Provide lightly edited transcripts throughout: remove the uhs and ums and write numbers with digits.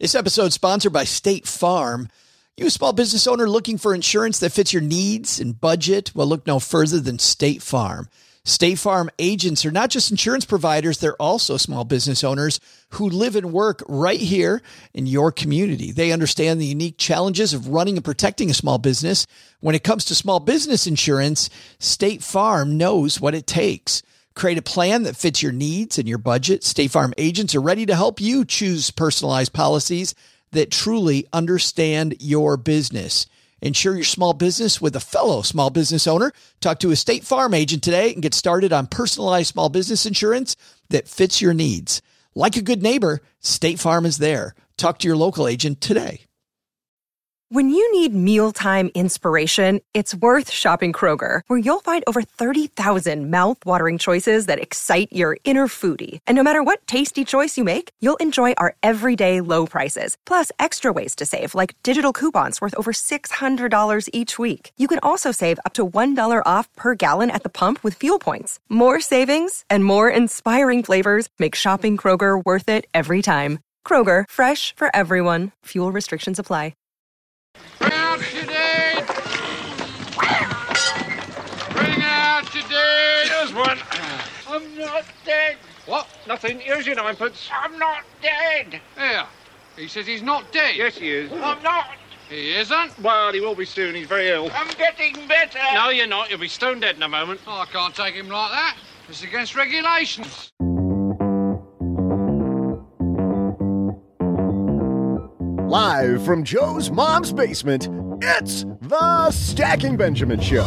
This episode is sponsored by State Farm. You a small business owner looking for insurance that fits your needs and budget? Well, look no further than State Farm. State Farm agents are not just insurance providers, they're also small business owners who live and work right here in your community. They understand the unique challenges of running and protecting a small business. When it comes to small business insurance, State Farm knows what it takes. Create a plan that fits your needs and your budget. State Farm agents are ready to help you choose personalized policies that truly understand your business. Insure your small business with a fellow small business owner. Talk to a State Farm agent today and get started on personalized small business insurance that fits your needs. Like a good neighbor, State Farm is there. Talk to your local agent today. When you need mealtime inspiration, it's worth shopping Kroger, where you'll find over 30,000 mouth-watering choices that excite your inner foodie. And no matter what tasty choice you make, you'll enjoy our everyday low prices, plus extra ways to save, like digital coupons worth over $600 each week. You can also save up to $1 off per gallon at the pump with fuel points. More savings and more inspiring flavors make shopping Kroger worth it every time. Kroger, fresh for everyone. Fuel restrictions apply. Bring out your date! Bring out your date! Here's one. I'm not dead. What? Nothing. Here's your ninepence. I'm not dead! Here. He says he's not dead. Yes, he is. I'm not. He isn't? Well, he will be soon. He's very ill. I'm getting better. No, you're not. You'll be stone dead in a moment. Oh, I can't take him like that. It's against regulations. Live from Joe's mom's basement, it's the Stacking Benjamin Show.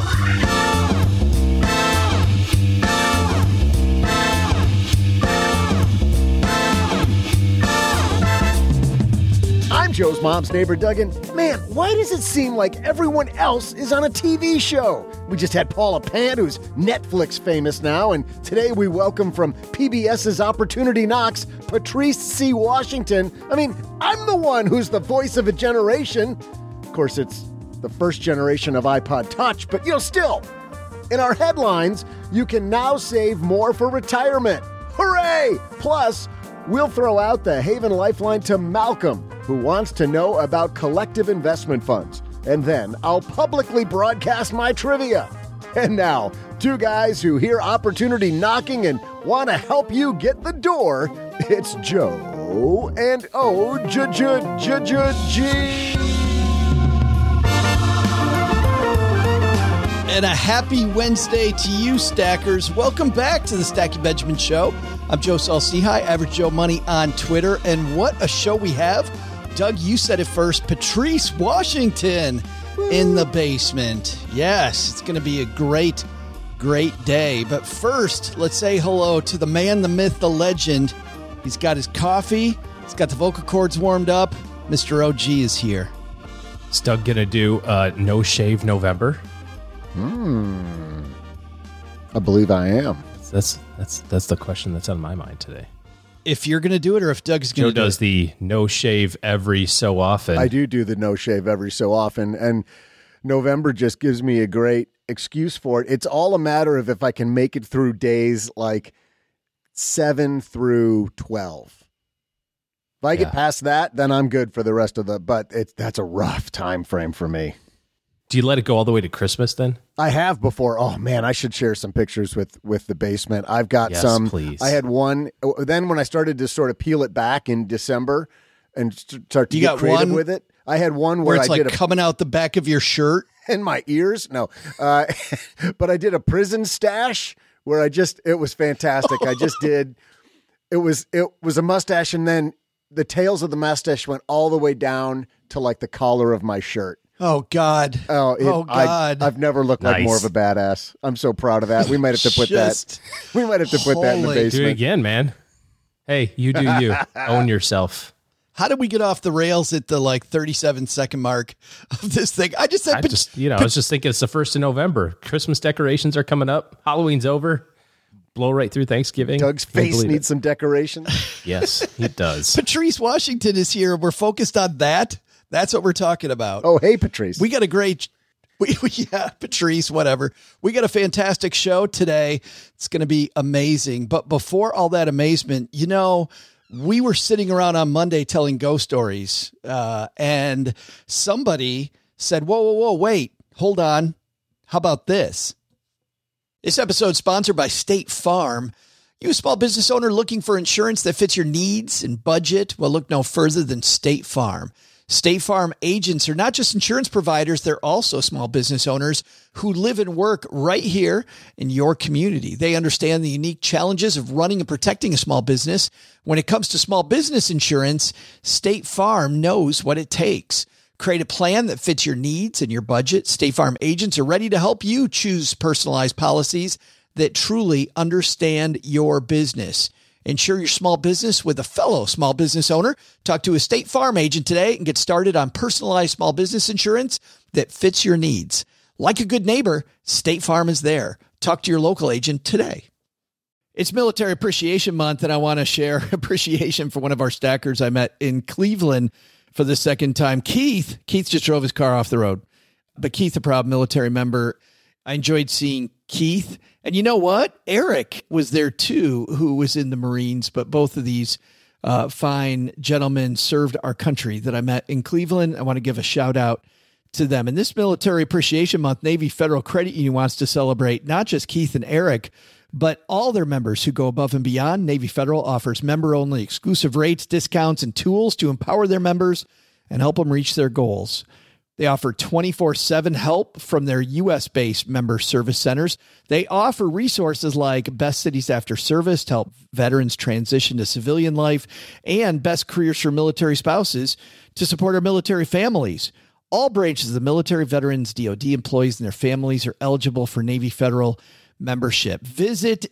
I'm Joe's mom's neighbor, Duggan. Man, why does it seem like everyone else is on a TV show? We just had Paula Pant, who's Netflix famous now, and today we welcome from PBS's Opportunity Knocks, Patrice C. Washington. I mean, I'm the one who's the voice of a generation. Of course, it's the first generation of iPod Touch, but still. In our headlines, you can now save more for retirement. Hooray! Plus, we'll throw out the Haven Lifeline to Malcolm, who wants to know about collective investment funds. And then I'll publicly broadcast my trivia. And now, two guys who hear opportunity knocking and want to help you get the door. It's Joe and O-G. And a happy Wednesday to you, Stackers. Welcome back to the Stacking Benjamin Show. I'm Joe Saul-Sehy, Average Joe Money on Twitter. And what a show we have. Doug, you said it first. Patrice Washington in the basement. Yes, it's going to be a great, great day. But first, let's say hello to the man, the myth, the legend. He's got his coffee. He's got the vocal cords warmed up. Mr. OG is here. Is Doug going to do No Shave November? I believe I am. That's the question that's on my mind today. If you're going to do it or if Doug's going to do it. Joe does the no shave every so often. I do the no shave every so often, and November just gives me a great excuse for it. It's all a matter of if I can make it through days like 7 through 12. If I get past that, then I'm good for the rest of but that's a rough time frame for me. Do you let it go all the way to Christmas then? I have before. Oh man, I should share some pictures with the basement. I've got some. Please. I had one. Then when I started to sort of peel it back in December and start to get creative with it, I had one where it's I did coming out the back of your shirt and my ears. No, but I did a prison stash where it was fantastic. I just did. It was a mustache, and then the tails of the mustache went all the way down to like the collar of my shirt. Oh, God. Oh, God. I've never looked like more of a badass. I'm so proud of that. We might have to put that. We might have to put that in the basement. Do it again, man. Hey, you do you. Own yourself. How did we get off the rails at the 37-second mark of this thing? I was just thinking it's the 1st of November. Christmas decorations are coming up. Halloween's over. Blow right through Thanksgiving. Doug's face needs some decoration. Yes, it does. Patrice Washington is here. We're focused on that. That's what we're talking about. Oh, hey, Patrice. We got a great, Patrice, whatever. We got a fantastic show today. It's going to be amazing. But before all that amazement, we were sitting around on Monday telling ghost stories, and somebody said, whoa, wait, hold on. How about this? This episode is sponsored by State Farm. You a small business owner looking for insurance that fits your needs and budget? Well, look no further than State Farm. State Farm agents are not just insurance providers, they're also small business owners who live and work right here in your community. They understand the unique challenges of running and protecting a small business. When it comes to small business insurance, State Farm knows what it takes. Create a plan that fits your needs and your budget. State Farm agents are ready to help you choose personalized policies that truly understand your business. Insure your small business with a fellow small business owner. Talk to a State Farm agent today and get started on personalized small business insurance that fits your needs. Like a good neighbor, State Farm is there. Talk to your local agent today. It's Military Appreciation Month, and I want to share appreciation for one of our stackers I met in Cleveland for the second time. Keith just drove his car off the road, but Keith, a proud military member. I enjoyed seeing Keith. And you know what? Eric was there too, who was in the Marines, but both of these fine gentlemen served our country that I met in Cleveland. I want to give a shout out to them. And this Military Appreciation Month, Navy Federal Credit Union wants to celebrate not just Keith and Eric, but all their members who go above and beyond. Navy Federal offers member-only exclusive rates, discounts, and tools to empower their members and help them reach their goals. They offer 24/7 help from their U.S.-based member service centers. They offer resources like Best Cities After Service to help veterans transition to civilian life and Best Careers for Military Spouses to support our military families. All branches of the military, veterans, DOD employees, and their families are eligible for Navy Federal membership. Visit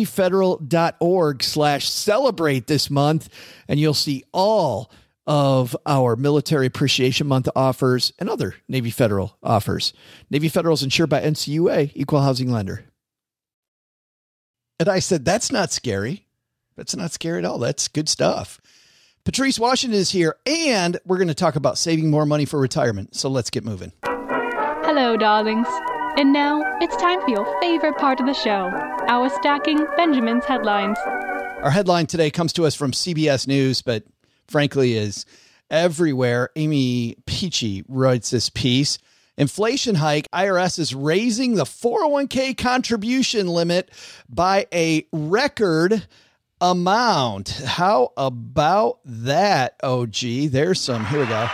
NavyFederal.org/celebrate this month, and you'll see all of our Military Appreciation Month offers and other Navy Federal offers. Navy Federal is insured by NCUA, Equal Housing Lender. And I said, that's not scary. That's not scary at all. That's good stuff. Patrice Washington is here, and we're going to talk about saving more money for retirement. So let's get moving. Hello, darlings. And now it's time for your favorite part of the show, our Stacking Benjamin's headlines. Our headline today comes to us from CBS News, but frankly is everywhere. Amy Peachy writes this piece. Inflation hike. IRS is raising the 401k contribution limit by a record amount. How about that, OG? There's some. Here we go.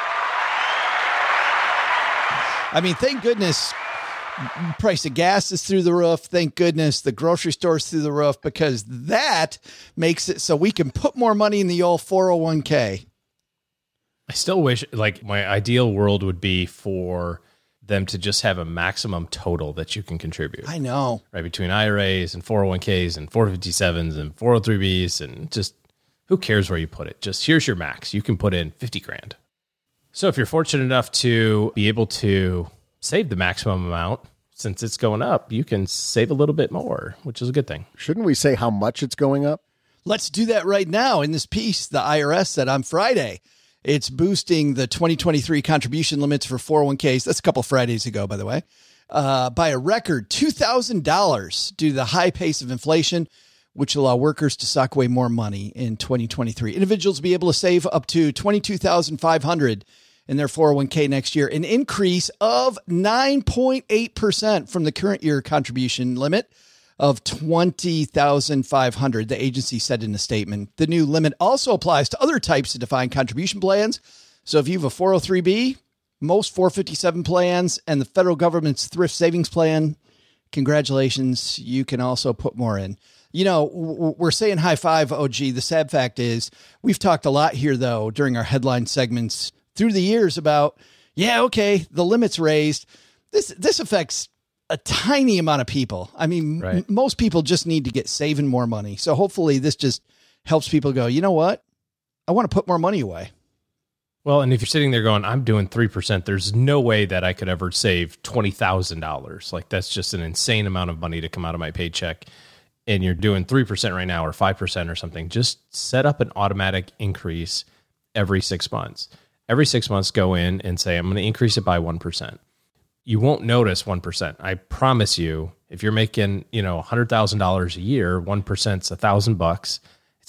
I mean, thank goodness price of gas is through the roof. Thank goodness the grocery store's through the roof, because that makes it so we can put more money in the old 401k. I still wish, like, my ideal world would be for them to just have a maximum total that you can contribute. I know. Right, between IRAs and 401ks and 457s and 403bs, and just who cares where you put it? Just here's your max. You can put in 50 grand. So if you're fortunate enough to be able to save the maximum amount, since it's going up, you can save a little bit more, which is a good thing. Shouldn't we say how much it's going up? Let's do that right now. In this piece, the IRS said on Friday, it's boosting the 2023 contribution limits for 401ks. That's a couple Fridays ago, by the way, by a record $2,000 due to the high pace of inflation, which will allow workers to sock away more money in 2023. Individuals will be able to save up to $22,500 in their 401k next year, an increase of 9.8% from the current year contribution limit of $20,500, the agency said in a statement. The new limit also applies to other types of defined contribution plans. So if you have a 403b, most 457 plans, and the federal government's thrift savings plan, congratulations, you can also put more in. You know, we're saying high five, OG. The sad fact is we've talked a lot here, though, during our headline segments through the years about, yeah, okay, the limit's raised. This affects a tiny amount of people. I mean, right. Most people just need to get saving more money. So hopefully this just helps people go, you know what? I want to put more money away. Well, and if you're sitting there going, I'm doing 3%, there's no way that I could ever save $20,000. Like, that's just an insane amount of money to come out of my paycheck. And you're doing 3% right now or 5% or something. Just set up an automatic increase every 6 months. Every 6 months, go in and say, I'm going to increase it by 1%. You won't notice 1%. I promise you, if you're making, $100,000 a year, 1%'s $1,000. It's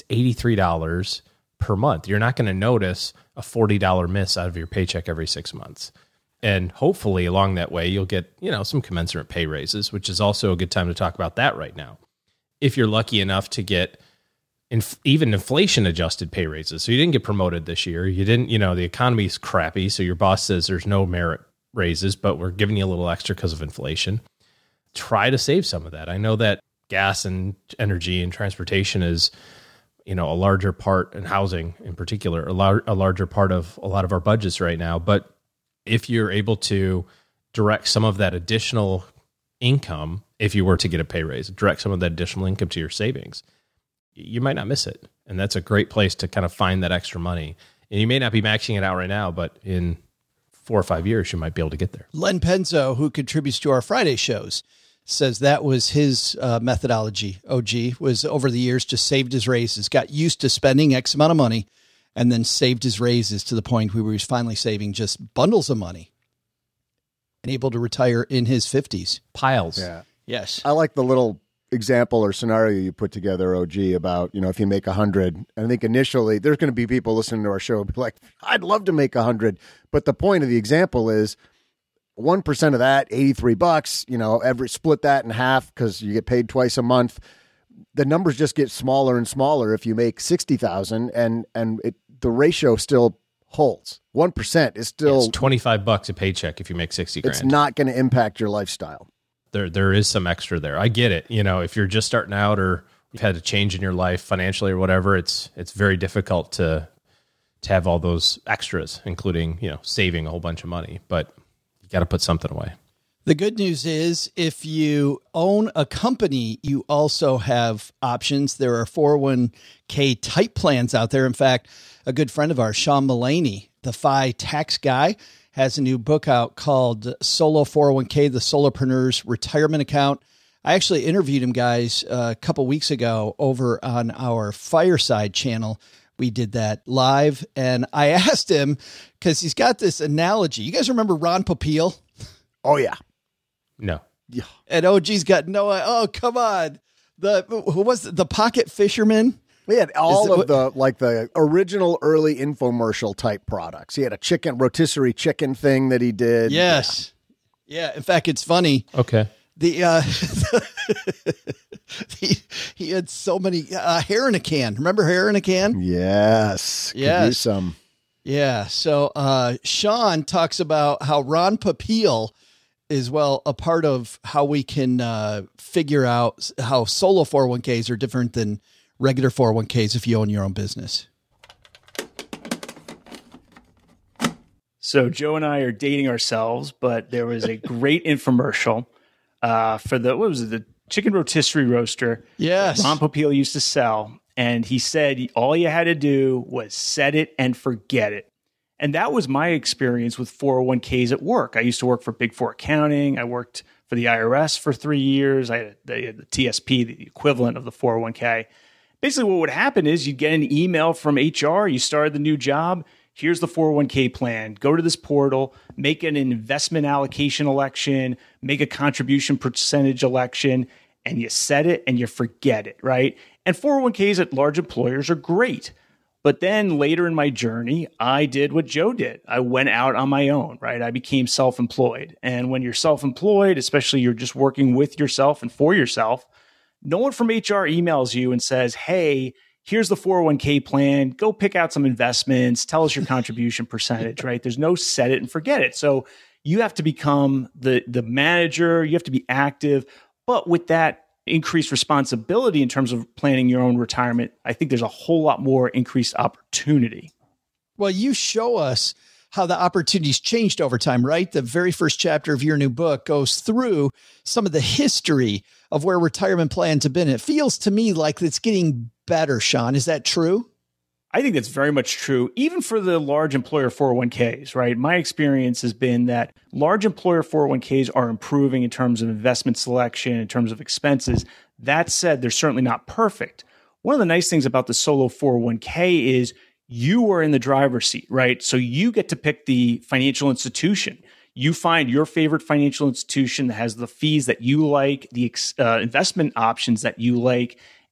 It's $83 per month. You're not going to notice a $40 miss out of your paycheck every 6 months. And hopefully along that way, you'll get, some commensurate pay raises, which is also a good time to talk about that right now. If you're lucky enough to get even inflation adjusted pay raises. So you didn't get promoted this year. You didn't, the economy's crappy. So your boss says there's no merit raises, but we're giving you a little extra because of inflation. Try to save some of that. I know that gas and energy and transportation is, a larger part, and housing in particular, a larger part of a lot of our budgets right now. But if you're able to direct some of that additional income, if you were to get a pay raise, direct some of that additional income to your savings, you might not miss it. And that's a great place to kind of find that extra money. And you may not be maxing it out right now, but in 4 or 5 years, you might be able to get there. Len Penzo, who contributes to our Friday shows, says that was his methodology. OG was over the years just saved his raises, got used to spending X amount of money, and then saved his raises to the point where he was finally saving just bundles of money and able to retire in his 50s. Piles. Yeah. Yes. I like the little example or scenario you put together, OG, about, if you make 100, I think initially there's going to be people listening to our show be like, I'd love to make 100. But the point of the example is 1% of that, $83, every split that in half because you get paid twice a month. The numbers just get smaller and smaller if you make 60,000 and the ratio still holds. 1% is still it's $25 a paycheck if you make 60 grand. It's not going to impact your lifestyle. There is some extra there. I get it. If you're just starting out or you've had a change in your life financially or whatever, it's very difficult to have all those extras, including, saving a whole bunch of money, but you got to put something away. The good news is if you own a company, you also have options. There are 401k type plans out there. In fact, a good friend of ours, Sean Mullaney, the FI tax guy, has a new book out called Solo 401k, the Solopreneur's Retirement Account. I actually interviewed him, guys, a couple weeks ago over on our Fireside channel. We did that live, and I asked him, because he's got this analogy. You guys remember Ron Popeil? Oh, yeah. No. Yeah. And OG's got no, oh, come on. Who was the Pocket Fisherman? We had all of the original early infomercial type products. He had a rotisserie chicken thing that he did. Yes. Yeah. In fact, it's funny. Okay. He had so many hair in a can. Remember hair in a can? Yes. Yes. Could use some. Yeah. So Sean talks about how Ron Popeil is, a part of how we can figure out how solo 401ks are different than regular 401ks if you own your own business. So Joe and I are dating ourselves, but there was a great infomercial for the chicken rotisserie roaster. Yes. Ron Popeil used to sell. And he said, all you had to do was set it and forget it. And that was my experience with 401ks at work. I used to work for Big Four Accounting. I worked for the IRS for 3 years. I had the TSP, the equivalent of the 401k. Basically, what would happen is you'd get an email from HR. You started the new job. Here's the 401k plan. Go to this portal, make an investment allocation election, make a contribution percentage election, and you set it and you forget it, right? And 401ks at large employers are great. But then later in my journey, I did what Joe did. I went out on my own, right? I became self-employed. And when you're self-employed, especially you're just working with yourself and for yourself, no one from HR emails you and says, hey, here's the 401k plan. Go pick out some investments. Tell us your contribution percentage, right? There's no set it and forget it. So you have to become the manager. You have to be active. But with that increased responsibility in terms of planning your own retirement, I think there's a whole lot more increased opportunity. Well, you show us how the opportunities changed over time, right? The very first chapter of your new book goes through some of the history of where retirement plans have been. It feels to me like it's getting better, Sean. Is that true? I think that's very much true, even for the large employer 401ks, right? My experience has been that large employer 401ks are improving in terms of investment selection, in terms of expenses. That said, they're certainly not perfect. One of the nice things about the solo 401k is you are in the driver's seat, right? So you get to pick the financial institution. You find your favorite financial institution that has the fees that you like, the investment options that you like,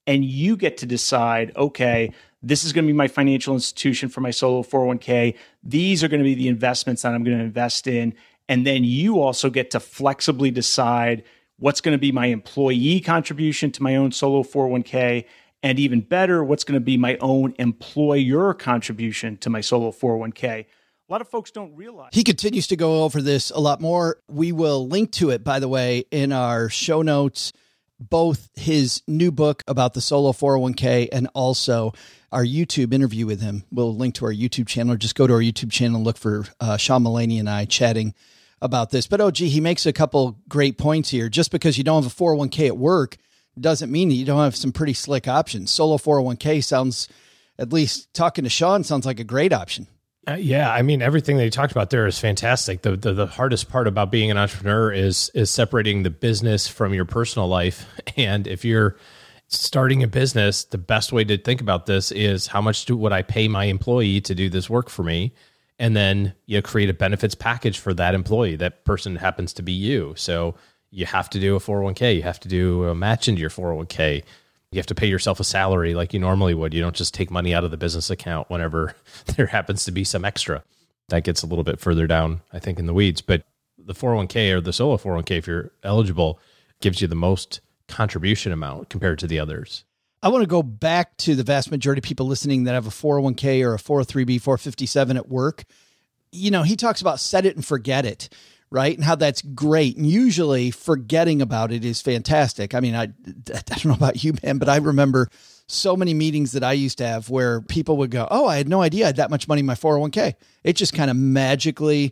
and you get to decide, okay, this is going to be my financial institution for my solo 401k. These are going to be the investments that I'm going to invest in. And then you also get to flexibly decide what's going to be my employee contribution to my own solo 401k. And even better, what's going to be my own employer contribution to my solo 401k. A lot of folks don't realize. He continues to go over this a lot more. We will link to it, by the way, in our show notes, both his new book about the solo 401k and also our YouTube interview with him. We'll link to our YouTube channel. Just go to our YouTube channel and look for Sean Mullaney and I chatting about this. But, he makes a couple great points here. Just because you don't have a 401k at work doesn't mean that you don't have some pretty slick options. Solo 401k sounds, at least talking to Sean, sounds like a great option. Yeah, I mean, everything that you talked about there is fantastic. The hardest part about being an entrepreneur is separating the business from your personal life. And if you're starting a business, the best way to think about this is how much would I pay my employee to do this work for me? And then you create a benefits package for that employee. That person happens to be you. So you have to do a 401k. You have to do a match into your 401k. You have to pay yourself a salary like you normally would. You don't just take money out of the business account whenever there happens to be some extra. That gets a little bit further down, I think, in the weeds. But the 401k or the solo 401k, if you're eligible, gives you the most contribution amount compared to the others. I want to go back to the vast majority of people listening that have a 401k or a 403b, 457 at work. He talks about set it and forget it, right? And how that's great. And usually forgetting about it is fantastic. I mean, I don't know about you, man, but I remember so many meetings that I used to have where people would go, oh, I had no idea I had that much money in my 401k. It just kind of magically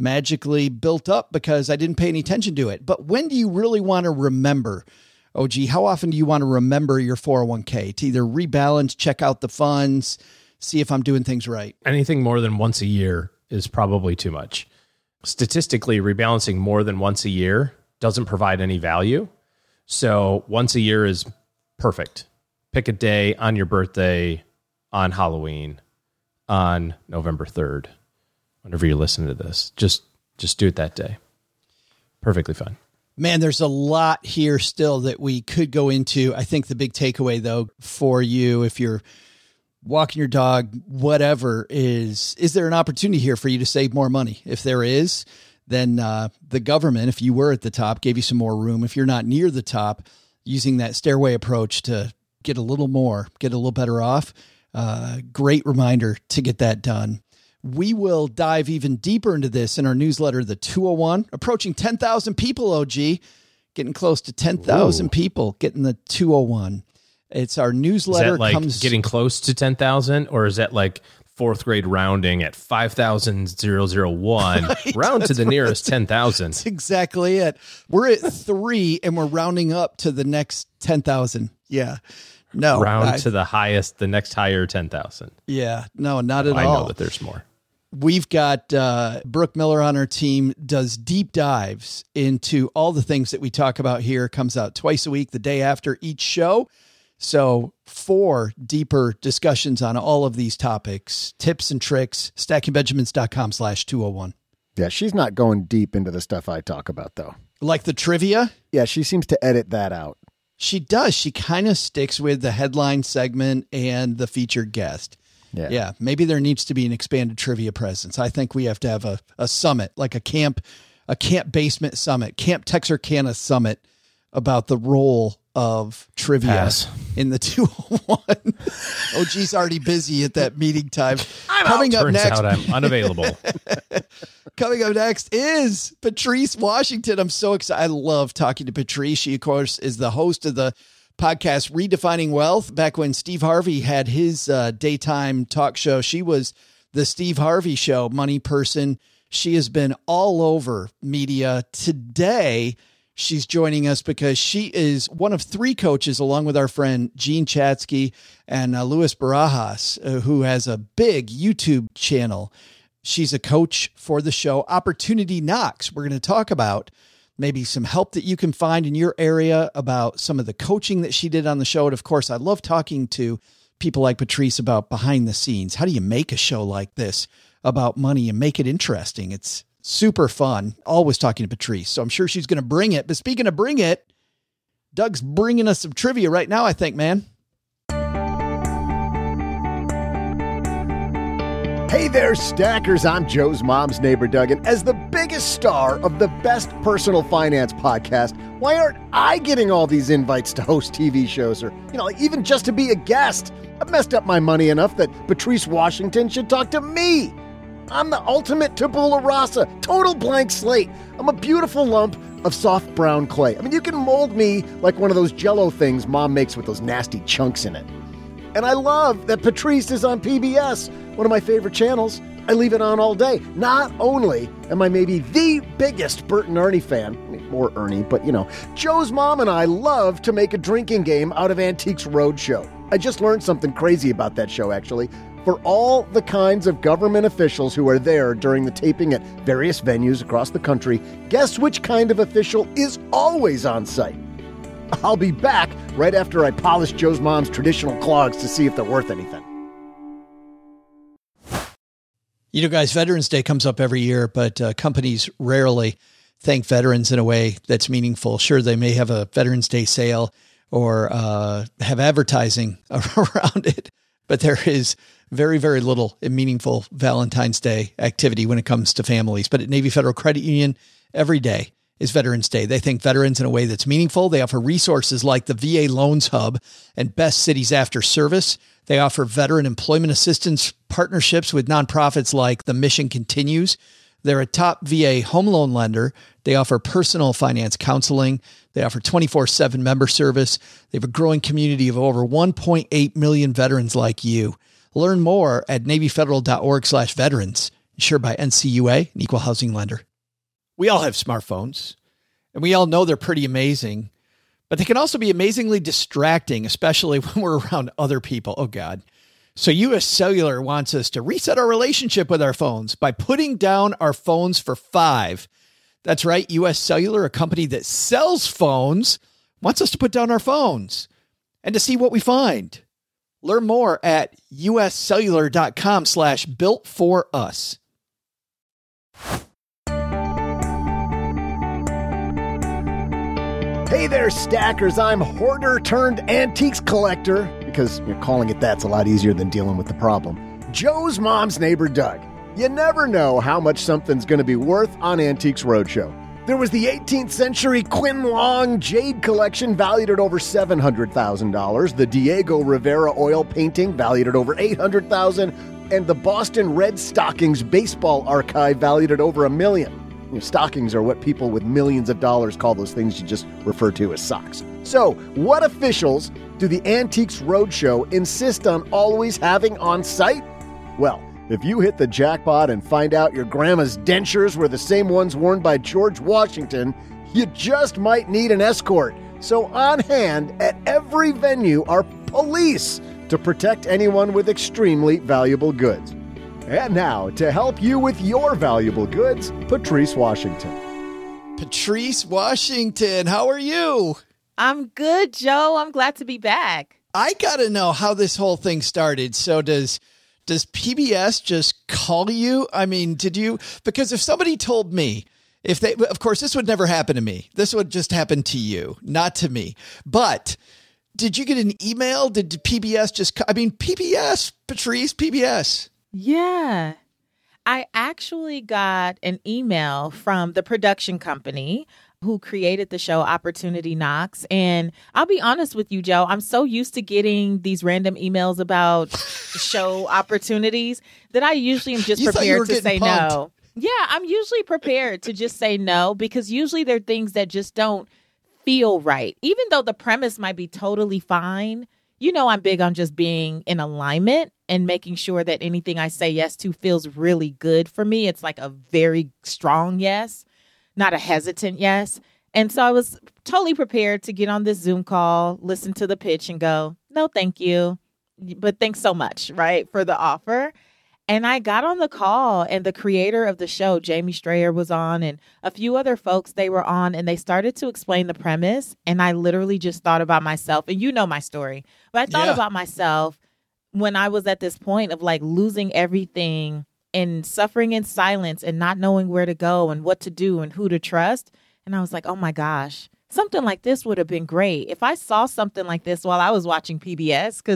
built up because I didn't pay any attention to it. But when do you really want to remember? OG, how often do you want to remember your 401k to either rebalance, check out the funds, see if I'm doing things right? Anything more than once a year is probably too much. Statistically, rebalancing more than once a year doesn't provide any value. So once a year is perfect. Pick a day on your birthday, on Halloween, on November 3rd, whenever you listen to this. Just do it that day. Perfectly fine. Man, there's a lot here still that we could go into. I think the big takeaway, though, for you, if you're walking your dog, whatever, is there an opportunity here for you to save more money? If there is, then the government, if you were at the top, gave you some more room. If you're not near the top, using that stairway approach to get a little more, get a little better off, great reminder to get that done. We will dive even deeper into this in our newsletter, The 201, approaching 10,000 people, OG, getting close to 10,000 people getting the 201. It's our newsletter. Is that like getting close to 10,000, or is that like fourth grade rounding at 5,001? Right, round to the nearest 10,000. That's exactly it. We're at 3 and we're rounding up to the next 10,000. Yeah. No. Round to the highest, the next higher 10,000. Yeah. No, not at all. I know that there's more. We've got Brooke Miller on our team, does deep dives into all the things that we talk about here. Comes out twice a week, the day after each show. So 4 deeper discussions on all of these topics, tips and tricks, stackingbenjamins.com/201. Yeah, she's not going deep into the stuff I talk about, though. Like the trivia? Yeah, she seems to edit that out. She does. She kind of sticks with the headline segment and the featured guest. Yeah. Maybe there needs to be an expanded trivia presence. I think we have to have a summit, like a camp basement summit, Camp Texarkana summit about the role of trivia in the 201. OG's already busy at that meeting time. Turns out I'm unavailable. Coming up next is Patrice Washington. I'm so excited. I love talking to Patrice. She, of course, is the host of the podcast Redefining Wealth. Back when Steve Harvey had his daytime talk show, she was the Steve Harvey Show money person. She has been all over media. Today, she's joining us because she is one of 3 coaches, along with our friend Gene Chatsky and Luis Barajas, who has a big YouTube channel. She's a coach for the show Opportunity Knocks. We're going to talk about maybe some help that you can find in your area, about some of the coaching that she did on the show. And of course, I love talking to people like Patrice about behind the scenes. How do you make a show like this about money and make it interesting? It's super fun. Always talking to Patrice. So I'm sure she's going to bring it. But speaking of bring it, Doug's bringing us some trivia right now, I think, man. there, Stackers. I'm Joe's mom's neighbor, Doug. And as the biggest star of the best personal finance podcast, why aren't I getting all these invites to host TV shows or, even just to be a guest? I've messed up my money enough that Patrice Washington should talk to me. I'm the ultimate tabula rasa, total blank slate. I'm a beautiful lump of soft brown clay. You can mold me like one of those Jell-O things Mom makes with those nasty chunks in it. And I love that Patrice is on PBS, one of my favorite channels. I leave it on all day. Not only am I maybe the biggest Bert and Ernie fan, more Ernie, but Joe's mom and I love to make a drinking game out of Antiques Roadshow. I just learned something crazy about that show, actually. For all the kinds of government officials who are there during the taping at various venues across the country, guess which kind of official is always on site? I'll be back right after I polish Joe's mom's traditional clogs to see if they're worth anything. Guys, Veterans Day comes up every year, but companies rarely thank veterans in a way that's meaningful. Sure, they may have a Veterans Day sale or have advertising around it, but there is very, very little meaningful Valentine's Day activity when it comes to families. But at Navy Federal Credit Union, every day is Veterans Day. They thank veterans in a way that's meaningful. They offer resources like the VA Loans Hub and Best Cities After Service. They offer veteran employment assistance partnerships with nonprofits like The Mission Continues. They're a top VA home loan lender. They offer personal finance counseling. They offer 24/7 member service. They have a growing community of over 1.8 million veterans like you. Learn more at NavyFederal.org/veterans. Insured by NCUA, an equal housing lender. We all have smartphones, and we all know they're pretty amazing, but they can also be amazingly distracting, especially when we're around other people. Oh, God. So US Cellular wants us to reset our relationship with our phones by putting down our phones for $5. That's right. US Cellular, a company that sells phones, wants us to put down our phones and to see what we find. Learn more at uscellular.com/built-for-us. Hey there, Stackers. I'm hoarder turned antiques collector, because calling it that's a lot easier than dealing with the problem. Joe's mom's neighbor, Doug. You never know how much something's going to be worth on Antiques Roadshow. There was the 18th century Quin Long jade collection valued at over $700,000, the Diego Rivera oil painting valued at over $800,000, and the Boston Red Stockings baseball archive valued at over $1 million. Stockings are what people with millions of dollars call those things you just refer to as socks. So, what officials do the Antiques Roadshow insist on always having on site? Well, if you hit the jackpot and find out your grandma's dentures were the same ones worn by George Washington, you just might need an escort. So on hand at every venue are police to protect anyone with extremely valuable goods. And now, to help you with your valuable goods, Patrice Washington. Patrice Washington, how are you? I'm good, Joe. I'm glad to be back. I got to know how this whole thing started. So does PBS just call you? Did you? Because if somebody told me, of course, this would never happen to me. This would just happen to you, not to me. But did you get an email? Did PBS just, PBS, Patrice, PBS. Yeah. I actually got an email from the production company who created the show Opportunity Knocks. And I'll be honest with you, Joe, I'm so used to getting these random emails about show opportunities that I usually am just prepared to say no. Yeah, I'm usually prepared to just say no, because usually there are things that just don't feel right. Even though the premise might be totally fine, I'm big on just being in alignment and making sure that anything I say yes to feels really good for me. It's like a very strong yes, not a hesitant yes. And so I was totally prepared to get on this Zoom call, listen to the pitch and go, no, thank you. But thanks so much, right, for the offer. And I got on the call, and the creator of the show, Jamie Strayer, was on, and a few other folks, they were on, and they started to explain the premise. And I literally just thought about myself, and you know my story, but I thought about myself when I was at this point of like losing everything and suffering in silence and not knowing where to go and what to do and who to trust. And I was like, oh my gosh, something like this would have been great if I saw something like this while I was watching PBS, because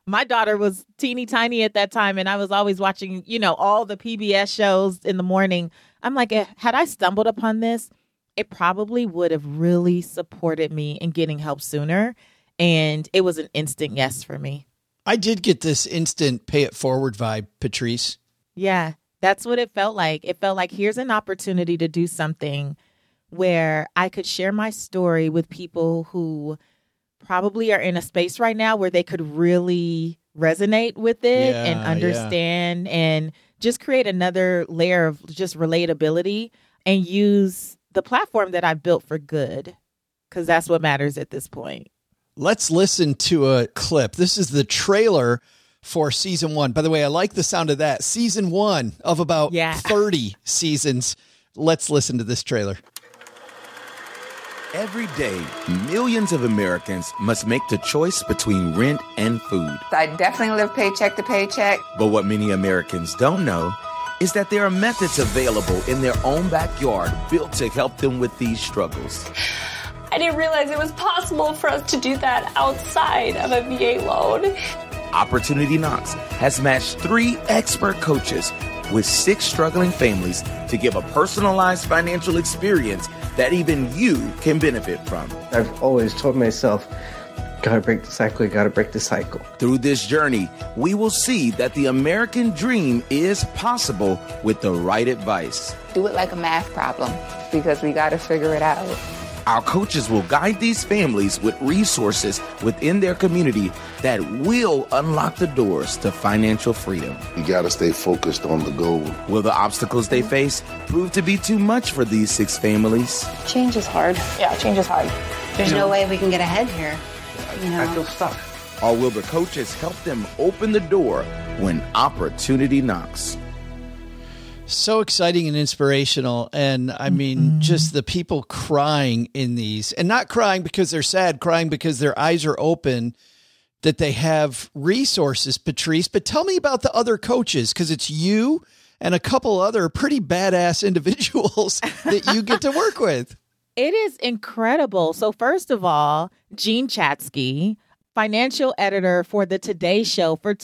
My daughter was teeny tiny at that time, and I was always watching, all the PBS shows in the morning. I'm like, had I stumbled upon this, it probably would have really supported me in getting help sooner. And it was an instant yes for me. I did get this instant pay it forward vibe, Patrice. Yeah, that's what it felt like. It felt like here's an opportunity to do something where I could share my story with people who probably are in a space right now where they could really resonate with it and understand and just create another layer of just relatability and use the platform that I built for good, because that's what matters at this point. Let's listen to a clip. This is the trailer for season 1. By the way, I like the sound of that. Season 1 of about 30 seasons. Let's listen to this trailer. Every day, millions of Americans must make the choice between rent and food. I definitely live paycheck to paycheck. But what many Americans don't know is that there are methods available in their own backyard built to help them with these struggles. I didn't realize it was possible for us to do that outside of a VA loan. Opportunity Knocks has matched 3 expert coaches with 6 struggling families to give a personalized financial experience that even you can benefit from. I've always told myself, gotta break the cycle, you gotta break the cycle. Through this journey, we will see that the American dream is possible with the right advice. Do it like a math problem, because we gotta figure it out. Our coaches will guide these families with resources within their community that will unlock the doors to financial freedom. You gotta stay focused on the goal. Will the obstacles they face prove to be too much for these 6 families? Change is hard. Yeah, change is hard. There's no way we can get ahead here. I feel stuck. Or will the coaches help them open the door when opportunity knocks? So exciting and inspirational. And I mean, just the people crying in these, and not crying because they're sad, crying because their eyes are open, that they have resources, Patrice. But tell me about the other coaches, because it's you and a couple other pretty badass individuals that you get to work with. It is incredible. So first of all, Jean Chatzky, financial editor for the Today Show for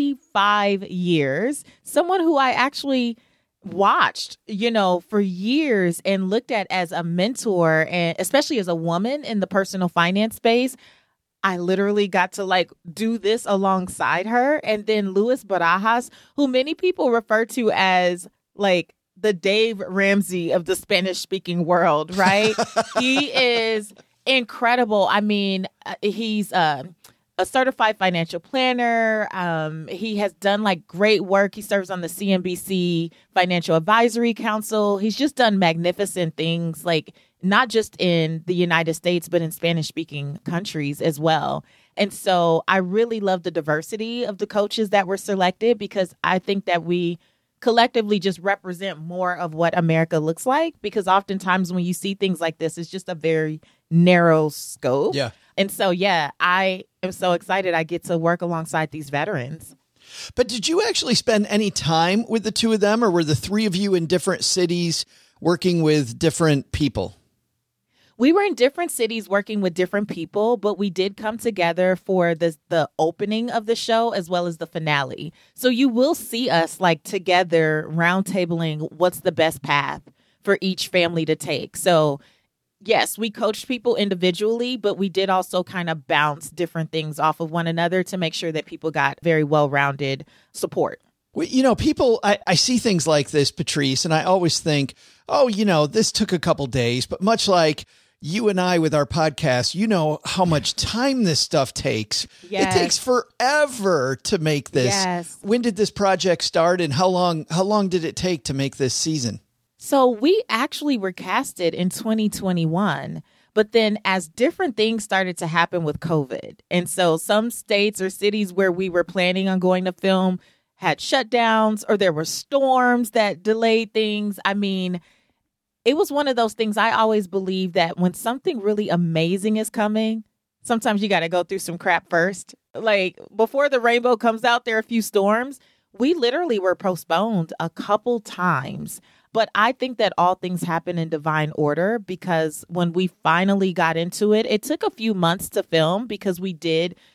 25 years, someone who I actually watched, for years and looked at as a mentor, and especially as a woman in the personal finance space. I literally got to do this alongside her. And then Luis Barajas, who many people refer to as the Dave Ramsey of the Spanish speaking world, right? He is incredible. I mean, he's a certified financial planner. He has done great work. He serves on the CNBC Financial Advisory Council. He's just done magnificent things, not just in the United States, but in Spanish speaking countries as well. And so I really love the diversity of the coaches that were selected, because I think that we collectively just represent more of what America looks like, because oftentimes when you see things like this, it's just a very narrow scope. Yeah. And so, I am so excited I get to work alongside these veterans. But did you actually spend any time with the 2 of them, or were the 3 of you in different cities working with different people? We were in different cities working with different people, but we did come together for the opening of the show as well as the finale. So you will see us together roundtabling what's the best path for each family to take. So yes, we coached people individually, but we did also kind of bounce different things off of one another to make sure that people got very well-rounded support. Well, people, I see things like this, Patrice, and I always think, this took a couple days, but much like you and I with our podcast, how much time this stuff takes. Yes. It takes forever to make this. Yes. When did this project start, and how long did it take to make this season? So we actually were casted in 2021, but then as different things started to happen with COVID, and so some states or cities where we were planning on going to film had shutdowns, or there were storms that delayed things. I mean, it was one of those things. I always believe that when something really amazing is coming, sometimes you got to go through some crap first. Before the rainbow comes out, there are a few storms. We literally were postponed a couple times. But I think that all things happen in divine order, because when we finally got into it, it took a few months to film, because we did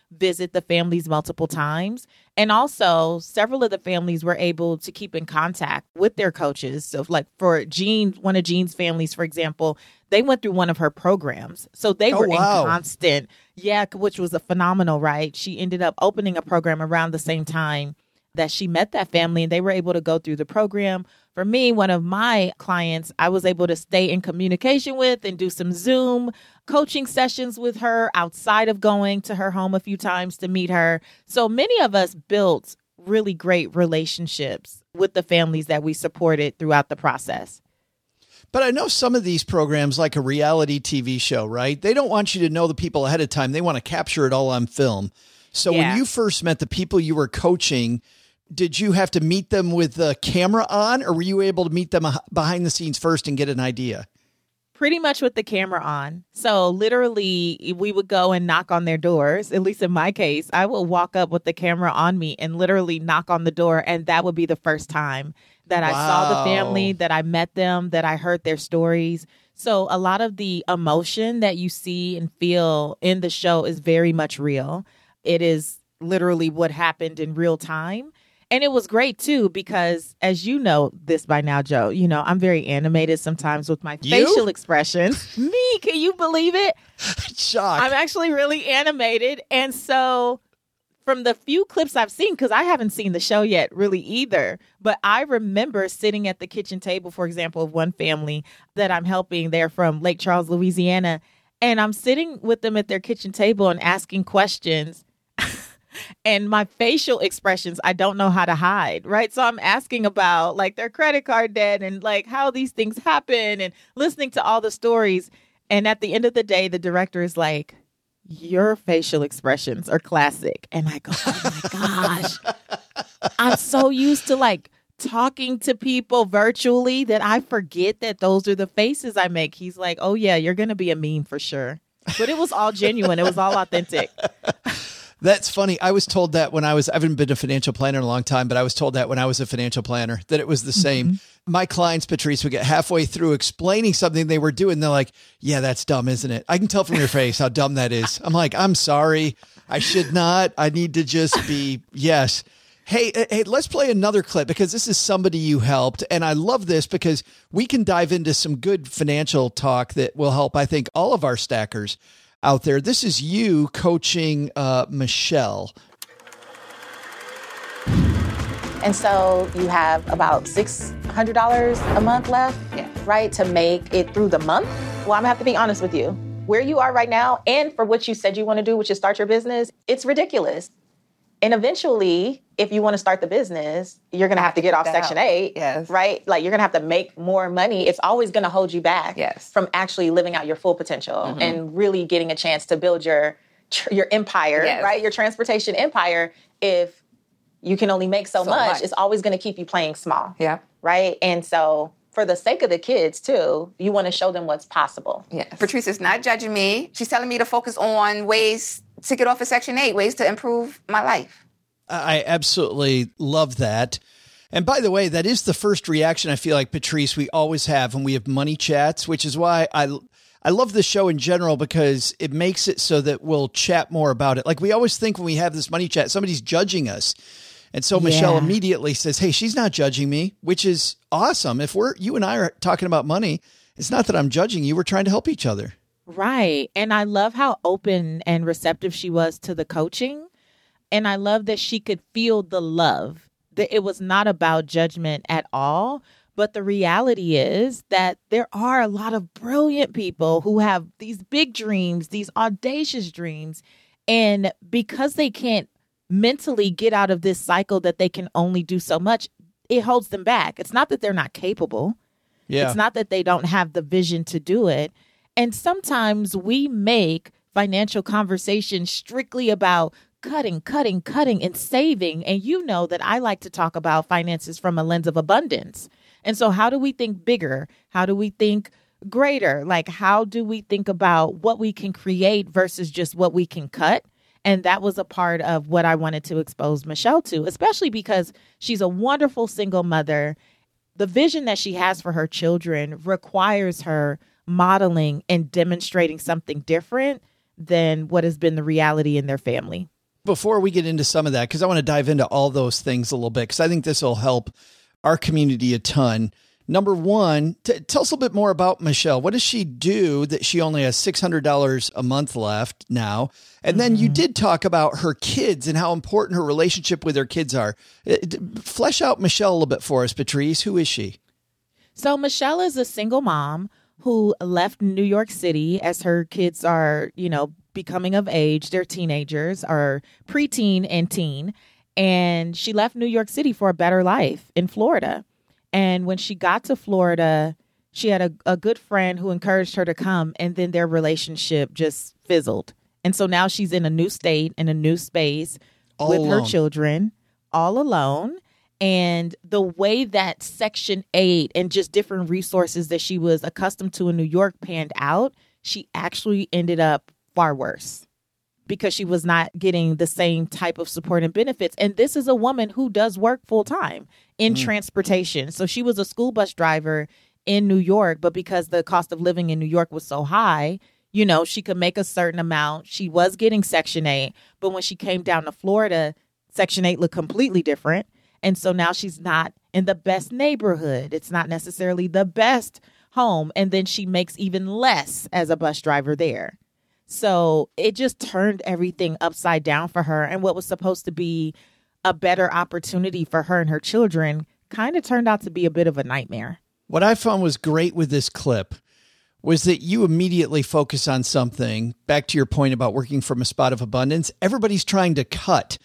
visit the families multiple times. And also, several of the families were able to keep in contact with their coaches. So like for Jean, one of Jean's families, for example, they went through one of her programs. So they were in constant, which was a phenomenal, right? She ended up opening a program around the same time that she met that family, and they were able to go through the program. For me, one of my clients, I was able to stay in communication with and do some Zoom coaching sessions with her outside of going to her home a few times to meet her. So many of us built really great relationships with the families that we supported throughout the process. But I know some of these programs, like a reality TV show, right? They don't want you to know the people ahead of time. They want to capture it all on film. So when you first met the people you were coaching, did you have to meet them with the camera on, or were you able to meet them behind the scenes first and get an idea? Pretty much with the camera on. So literally, we would go and knock on their doors. At least in my case, I would walk up with the camera on me and literally knock on the door. And that would be the first time that I saw the family, that I met them, that I heard their stories. So a lot of the emotion that you see and feel in the show is very much real. It is literally what happened in real time. And it was great, too, because as you know this by now, Joe, you know, I'm very animated sometimes with my facial expressions. Me, can you believe it? Shocked. I'm actually really animated. And so from the few clips I've seen, because I haven't seen the show yet really either, but I remember sitting at the kitchen table, for example, of one family that I'm helping. They're from Lake Charles, Louisiana. And I'm sitting with them at their kitchen table and asking questions. And my facial expressions, I don't know how to hide, right? So I'm asking about like their credit card debt and like how these things happen and listening to all the stories. And at the end of the day, the director is like, your facial expressions are classic. And I go, oh my gosh, I'm so used to like talking to people virtually that I forget that those are the faces I make. He's like, oh yeah, you're going to be a meme for sure. But it was all genuine. It was all authentic. That's funny. I was told that when I haven't been a financial planner in a long time, but I was told that when I was a financial planner, that it was the same. Mm-hmm. My clients, Patrice, would get halfway through explaining something they were doing. They're like, yeah, that's dumb, isn't it? I can tell from your face how dumb that is. I'm like, I'm sorry. I should not. I need to just be, yes. Hey, let's play another clip because this is somebody you helped. And I love this because we can dive into some good financial talk that will help, I think, all of our stackers out there. This is you coaching Michelle. And so you have about $600 a month left, right, to make it through the month. Well, I'm gonna have to be honest with you. Where you are right now, and for what you said you want to do, which is start your business, it's ridiculous. And eventually, if you want to start the business, you're going to have to get off Section 8, right? Like, you're going to have to make more money. It's always going to hold you back from actually living out your full potential and really getting a chance to build your empire, right? Your transportation empire. If you can only make so much, it's always going to keep you playing small, right? And so for the sake of the kids, too, you want to show them what's possible. Patrice is not judging me. She's telling me to focus on ways to get off of Section 8, ways to improve my life. I absolutely love that. And by the way, that is the first reaction I feel like, Patrice, we always have when we have money chats, which is why I love this show in general, because it makes it so that we'll chat more about it. Like, we always think when we have this money chat, somebody's judging us. And so Michelle immediately says, hey, she's not judging me, which is awesome. If you and I are talking about money, it's not that I'm judging you. We're trying to help each other. Right. And I love how open and receptive she was to the coaching. And I love that she could feel the love, that it was not about judgment at all. But the reality is that there are a lot of brilliant people who have these big dreams, these audacious dreams. And because they can't mentally get out of this cycle that they can only do so much, it holds them back. It's not that they're not capable. It's not that they don't have the vision to do it. And sometimes we make financial conversation strictly about cutting, and saving. And you know that I like to talk about finances from a lens of abundance. And so how do we think bigger? How do we think greater? Like, how do we think about what we can create versus just what we can cut? And that was a part of what I wanted to expose Michelle to, especially because she's a wonderful single mother. The vision that she has for her children requires her modeling and demonstrating something different than what has been the reality in their family. before we get into some of that, because I want to dive into all those things a little bit, because I think this will help our community a ton. Number one, tell us a little bit more about Michelle. What does she do that she only has $600 a month left now? And then you did talk about her kids and how important her relationship with her kids are. Flesh out Michelle a little bit for us, Patrice. Who is she? So Michelle is a single mom who left New York City as her kids are, becoming of age. They're teenagers, or preteen and teen. And she left New York City for a better life in Florida. And when she got to Florida, she had a good friend who encouraged her to come, and then their relationship just fizzled. And so now she's in a new state, in a new space, all with alone. Her children, all alone. And the way that Section 8 and just different resources that she was accustomed to in New York panned out, she actually ended up far worse because she was not getting the same type of support and benefits. And this is a woman who does work full time in transportation. So she was a school bus driver in New York, but because the cost of living in New York was so high, she could make a certain amount. She was getting Section 8, but when she came down to Florida, Section 8 looked completely different. And so now she's not in the best neighborhood. It's not necessarily the best home. And then she makes even less as a bus driver there. So it just turned everything upside down for her. And what was supposed to be a better opportunity for her and her children kind of turned out to be a bit of a nightmare. What I found was great with this clip was that you immediately focus on something. Back to your point about working from a spot of abundance, everybody's trying to cut.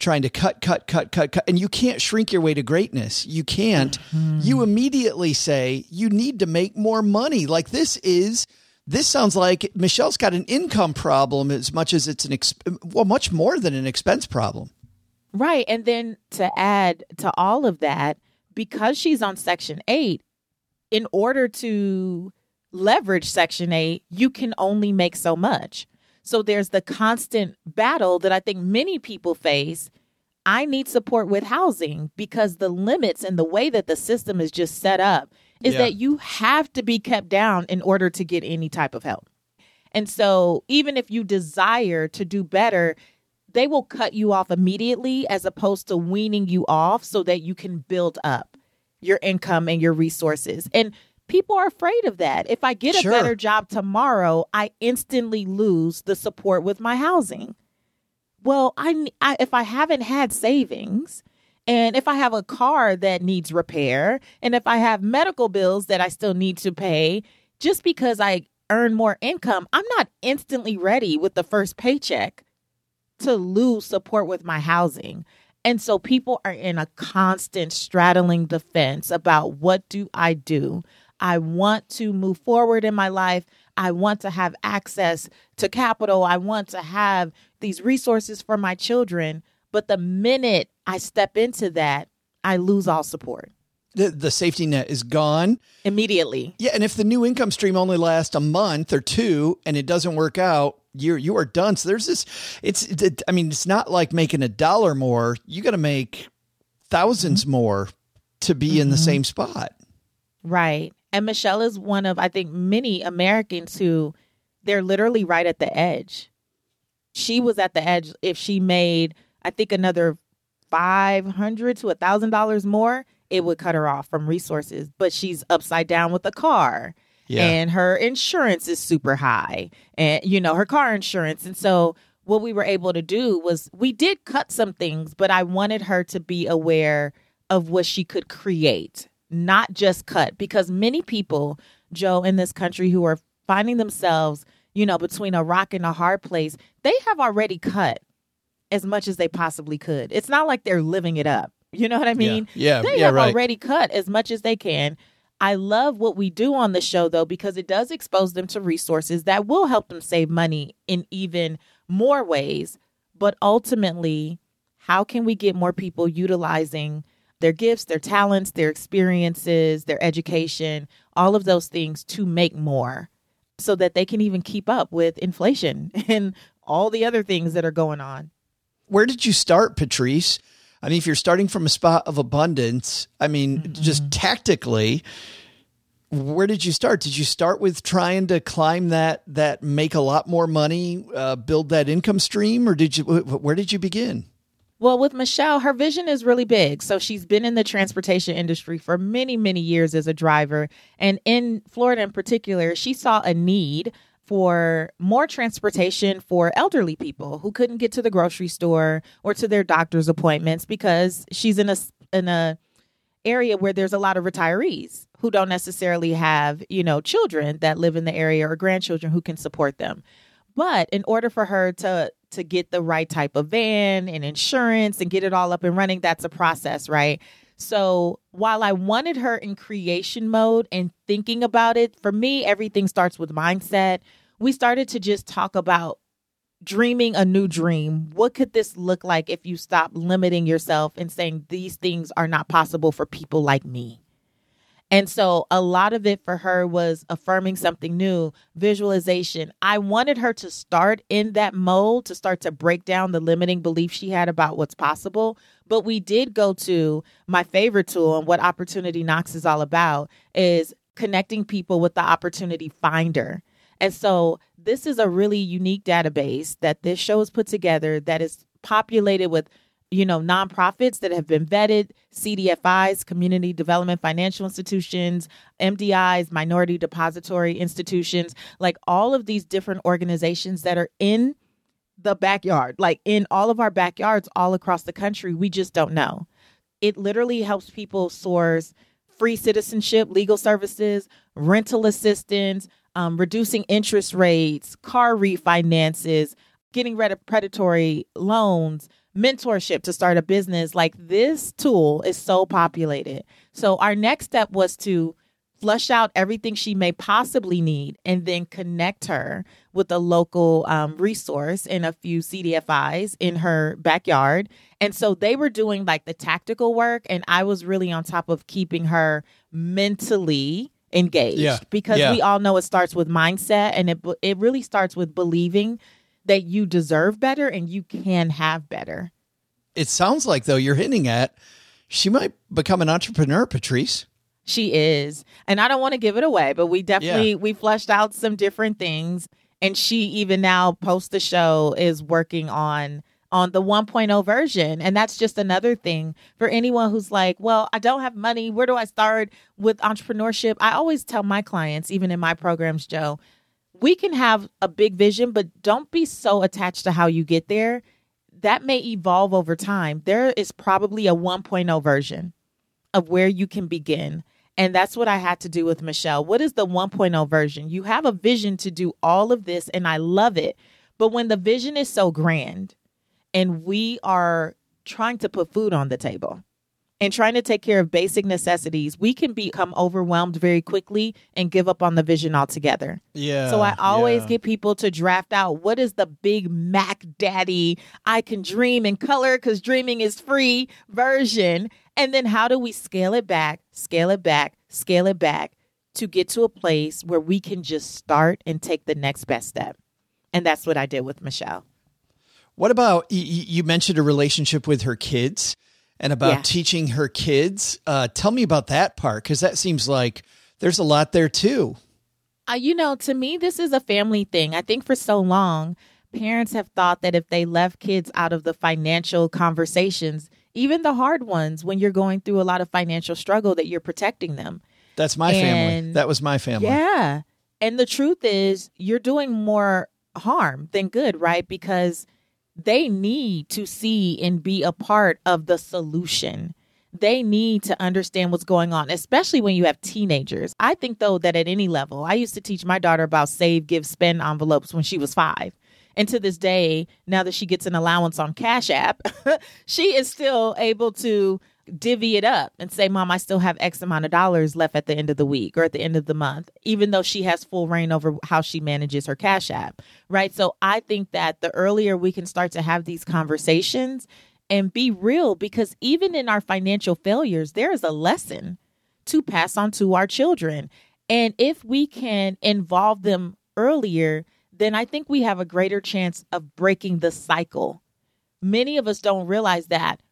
And you can't shrink your way to greatness. You can't. You immediately say you need to make more money. Like this sounds like Michelle's got an income problem as much as it's much more than an expense problem. Right. And then to add to all of that, because she's on Section 8, in order to leverage Section 8, you can only make so much. So there's the constant battle that I think many people face. I need support with housing because the limits and the way that the system is just set up is that you have to be kept down in order to get any type of help. And so even if you desire to do better, they will cut you off immediately as opposed to weaning you off so that you can build up your income and your resources. And people are afraid of that. If I get a better job tomorrow, I instantly lose the support with my housing. Well, if I haven't had savings, and if I have a car that needs repair, and if I have medical bills that I still need to pay, just because I earn more income, I'm not instantly ready with the first paycheck to lose support with my housing. And so people are in a constant straddling the fence about what do? I want to move forward in my life. I want to have access to capital. I want to have these resources for my children. But the minute I step into that, I lose all support. The safety net is gone immediately. Yeah. And if the new income stream only lasts a month or two and it doesn't work out, you are done. So there's this, it's not like making $1 more. You got to make thousands more to be in the same spot. Right. And Michelle is one of, I think, many Americans who they're literally right at the edge. She was at the edge. If she made, I think, another $500 to $1,000 more, it would cut her off from resources. But she's upside down with a car. Yeah. And her insurance is super high, and, her car insurance. And so what we were able to do was we did cut some things, but I wanted her to be aware of what she could create, not just cut, because many people, Joe, in this country who are finding themselves, between a rock and a hard place, they have already cut as much as they possibly could. It's not like they're living it up. You know what I mean? Yeah. They have already cut as much as they can. I love what we do on the show, though, because it does expose them to resources that will help them save money in even more ways. But ultimately, how can we get more people utilizing their gifts, their talents, their experiences, their education, all of those things to make more so that they can even keep up with inflation and all the other things that are going on? Where did you start, Patrice? I mean, if you're starting from a spot of abundance, just tactically, Where did you start? Did you start with trying to climb that make a lot more money, build that income stream, or where did you begin? Well, with Michelle, her vision is really big. So she's been in the transportation industry for many, many years as a driver. And in Florida in particular, she saw a need for more transportation for elderly people who couldn't get to the grocery store or to their doctor's appointments because she's in a area where there's a lot of retirees who don't necessarily have, children that live in the area or grandchildren who can support them. But in order for her to get the right type of van and insurance and get it all up and running, that's a process, right? So while I wanted her in creation mode and thinking about it, for me, everything starts with mindset. We started to just talk about dreaming a new dream. What could this look like if you stop limiting yourself and saying these things are not possible for people like me? And so a lot of it for her was affirming something new, visualization. I wanted her to start in that mode, to start to break down the limiting beliefs she had about what's possible. But we did go to my favorite tool, and what Opportunity Knocks is all about is connecting people with the Opportunity Finder. And so this is a really unique database that this show has put together that is populated with nonprofits that have been vetted, CDFIs, community development financial institutions, MDIs, minority depository institutions, like all of these different organizations that are in the backyard, like in all of our backyards all across the country. We just don't know. It literally helps people source free citizenship, legal services, rental assistance, reducing interest rates, car refinances, getting rid of predatory loans, mentorship to start a business. Like, this tool is so populated. So our next step was to flush out everything she may possibly need and then connect her with a local resource and a few CDFIs in her backyard. And so they were doing like the tactical work, and I was really on top of keeping her mentally engaged because we all know it starts with mindset, and it really starts with believing that you deserve better and you can have better. It sounds like, though, you're hinting at she might become an entrepreneur, Patrice. She is. And I don't want to give it away, but we definitely, we fleshed out some different things. And she even now, post the show, is working on the 1.0 version. And that's just another thing for anyone who's like, well, I don't have money. Where do I start with entrepreneurship? I always tell my clients, even in my programs, Joe, we can have a big vision, but don't be so attached to how you get there. That may evolve over time. There is probably a 1.0 version of where you can begin. And that's what I had to do with Michelle. What is the 1.0 version? You have a vision to do all of this, and I love it. But when the vision is so grand and we are trying to put food on the table and trying to take care of basic necessities, we can become overwhelmed very quickly and give up on the vision altogether. Yeah. So I always get people to draft out, what is the big Mac Daddy, I can dream in color because dreaming is free version? And then how do we scale it back to get to a place where we can just start and take the next best step? And that's what I did with Michelle. What about, you mentioned a relationship with her kids and about teaching her kids. Tell me about that part, because that seems like there's a lot there too. To me, this is a family thing. I think for so long, parents have thought that if they left kids out of the financial conversations, even the hard ones, when you're going through a lot of financial struggle, that you're protecting them. That's my family. That was my family. Yeah. And the truth is, you're doing more harm than good, right? Because they need to see and be a part of the solution. They need to understand what's going on, especially when you have teenagers. I think, though, that at any level, I used to teach my daughter about save, give, spend envelopes when she was 5. And to this day, now that she gets an allowance on Cash App, she is still able to divvy it up and say, Mom, I still have X amount of dollars left at the end of the week or at the end of the month, even though she has full reign over how she manages her Cash App, right? So I think that the earlier we can start to have these conversations and be real, because even in our financial failures, there is a lesson to pass on to our children. And if we can involve them earlier, then I think we have a greater chance of breaking the cycle. Many of us don't realize that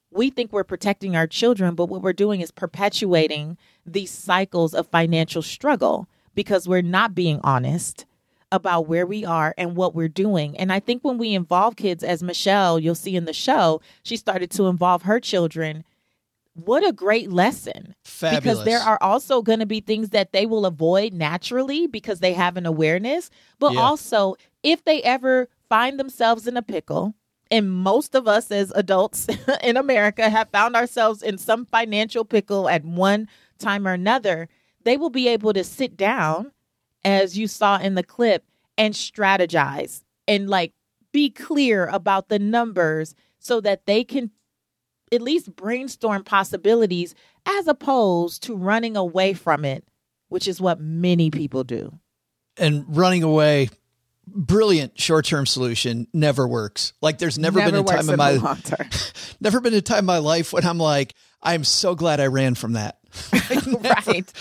we think we're protecting our children, but what we're doing is perpetuating these cycles of financial struggle because we're not being honest about where we are and what we're doing. And I think when we involve kids, as Michelle, you'll see in the show, she started to involve her children. What a great lesson. Fabulous. Because there are also going to be things that they will avoid naturally because they have an awareness. But also, if they ever find themselves in a pickle, and most of us as adults in America have found ourselves in some financial pickle at one time or another, they will be able to sit down, as you saw in the clip, and strategize and like be clear about the numbers so that they can at least brainstorm possibilities as opposed to running away from it, which is what many people do. And running away, brilliant short-term solution, never works. Like there's never been a time in my never been a time in my life when I'm like, I'm so glad I ran from that. Right.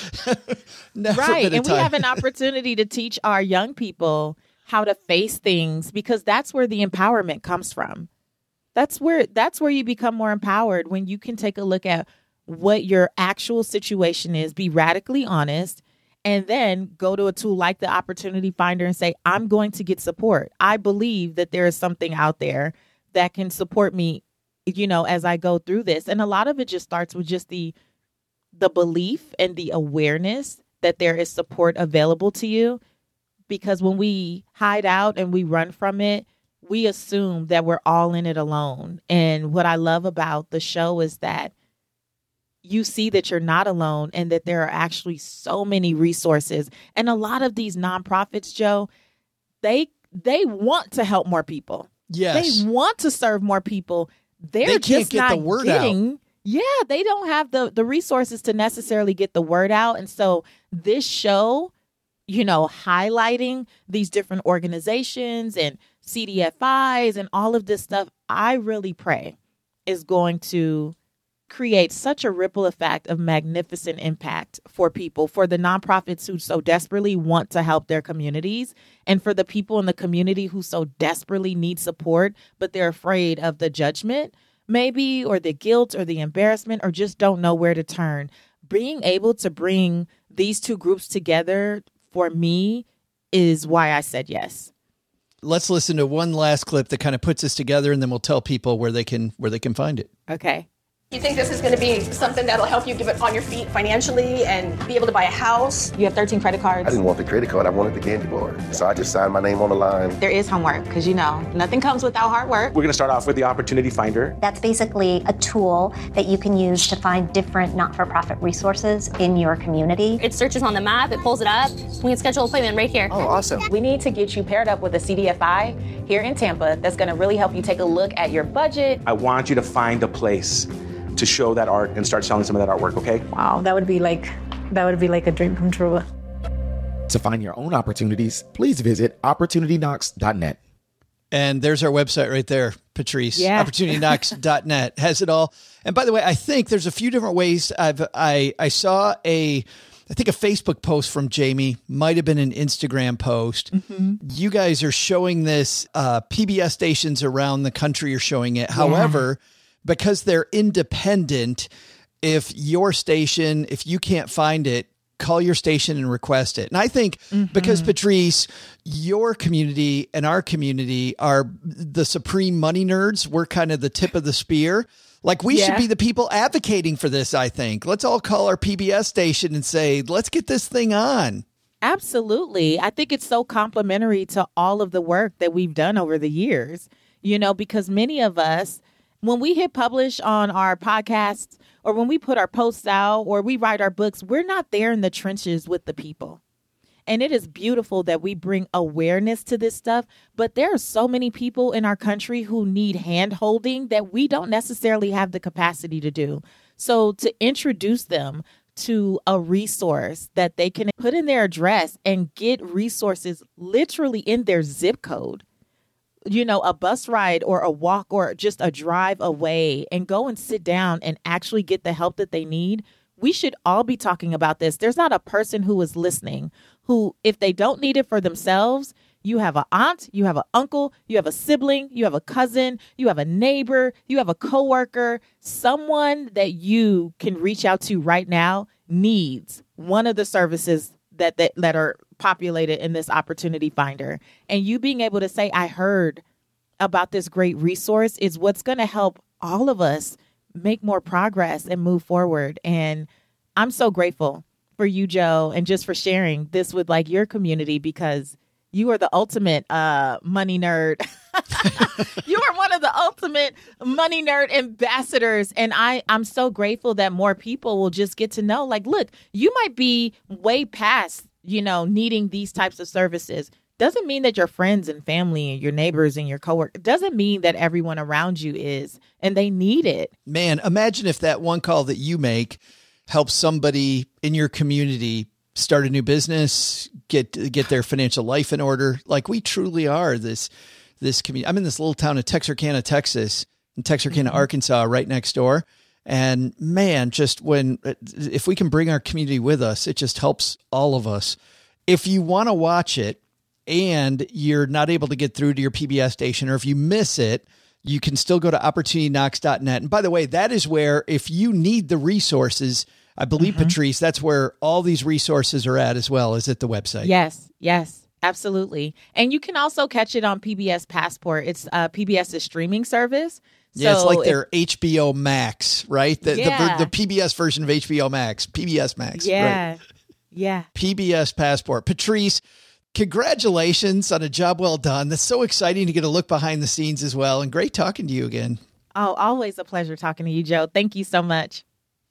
Right. And we have an opportunity to teach our young people how to face things because that's where the empowerment comes from. That's where you become more empowered when you can take a look at what your actual situation is, be radically honest, and then go to a tool like the Opportunity Finder and say, I'm going to get support. I believe that there is something out there that can support me, as I go through this. And a lot of it just starts with just the belief and the awareness that there is support available to you. Because when we hide out and we run from it, we assume that we're all in it alone. And what I love about the show is that you see that you're not alone and that there are actually so many resources. And a lot of these nonprofits, Joe, they want to help more people. Yes. They want to serve more people. They can't just get not the word getting, out. Yeah, they don't have the resources to necessarily get the word out. And so this show, highlighting these different organizations and CDFIs and all of this stuff, I really pray is going to create such a ripple effect of magnificent impact for people, for the nonprofits who so desperately want to help their communities, and for the people in the community who so desperately need support, but they're afraid of the judgment, maybe, or the guilt or the embarrassment, or just don't know where to turn. Being able to bring these two groups together for me is why I said yes. Let's listen to one last clip that kind of puts us together, and then we'll tell people where they can find it. Okay. You think this is going to be something that'll help you get on your feet financially and be able to buy a house? You have 13 credit cards. I didn't want the credit card. I wanted the candy bar. So I just signed my name on the line. There is homework because, nothing comes without hard work. We're going to start off with the Opportunity Finder. That's basically a tool that you can use to find different not-for-profit resources in your community. It searches on the map, it pulls it up. We can schedule an appointment right here. Oh, awesome. We need to get you paired up with a CDFI here in Tampa that's going to really help you take a look at your budget. I want you to find a place to show that art and start selling some of that artwork, okay? Wow, that would be like a dream come true. To find your own opportunities, please visit opportunityknocks.net. And there's our website right there, Patrice. Yeah. opportunityknocks.net has it all. And by the way, I think there's a few different ways. I saw a Facebook post from Jamie, might have been an Instagram post. Mm-hmm. You guys are showing this, PBS stations around the country are showing it. Yeah. However, because they're independent, if you can't find it, call your station and request it. And I think because, Patrice, your community and our community are the supreme money nerds, we're kind of the tip of the spear. Like we should be the people advocating for this, I think. Let's all call our PBS station and say, let's get this thing on. Absolutely. I think it's so complimentary to all of the work that we've done over the years, because many of us, when we hit publish on our podcasts or when we put our posts out or we write our books, we're not there in the trenches with the people. And it is beautiful that we bring awareness to this stuff. But there are so many people in our country who need hand-holding that we don't necessarily have the capacity to do. So to introduce them to a resource that they can put in their address and get resources literally in their zip code, a bus ride or a walk or just a drive away, and go and sit down and actually get the help that they need. We should all be talking about this. There's not a person who is listening who, if they don't need it for themselves, You have an aunt, you have an uncle, you have a sibling, you have a cousin, you have a neighbor, you have a coworker, someone that you can reach out to right now needs one of the services that are populated in this opportunity finder. And you being able to say, I heard about this great resource is what's going to help all of us make more progress and move forward. And I'm so grateful for you, Joe, and just for sharing this with like your community, because you are the ultimate money nerd. You are one of the ultimate money nerd ambassadors. And I'm so grateful that more people will just get to know, like, look, you might be way past, needing these types of services. Doesn't mean that your friends and family and your neighbors and your coworkers, doesn't mean that everyone around you is, and they need it. Man, imagine if that one call that you make helps somebody in your community start a new business, get their financial life in order. Like we truly are this community. I'm in this little town of Texarkana, Texas, and Texarkana, Arkansas, right next door. And man, if we can bring our community with us, it just helps all of us. If you want to watch it and you're not able to get through to your PBS station, or if you miss it, you can still go to opportunityknox.net. And by the way, that is where, if you need the resources, I believe, Patrice, that's where all these resources are at as well, is at the website. Yes, absolutely. And you can also catch it on PBS Passport. It's PBS's streaming service. Yeah, it's like their HBO Max, right? The PBS version of HBO Max, PBS Max. Yeah, right. Yeah. PBS Passport. Patrice, congratulations on a job well done. That's so exciting to get a look behind the scenes as well. And great talking to you again. Oh, always a pleasure talking to you, Joe. Thank you so much.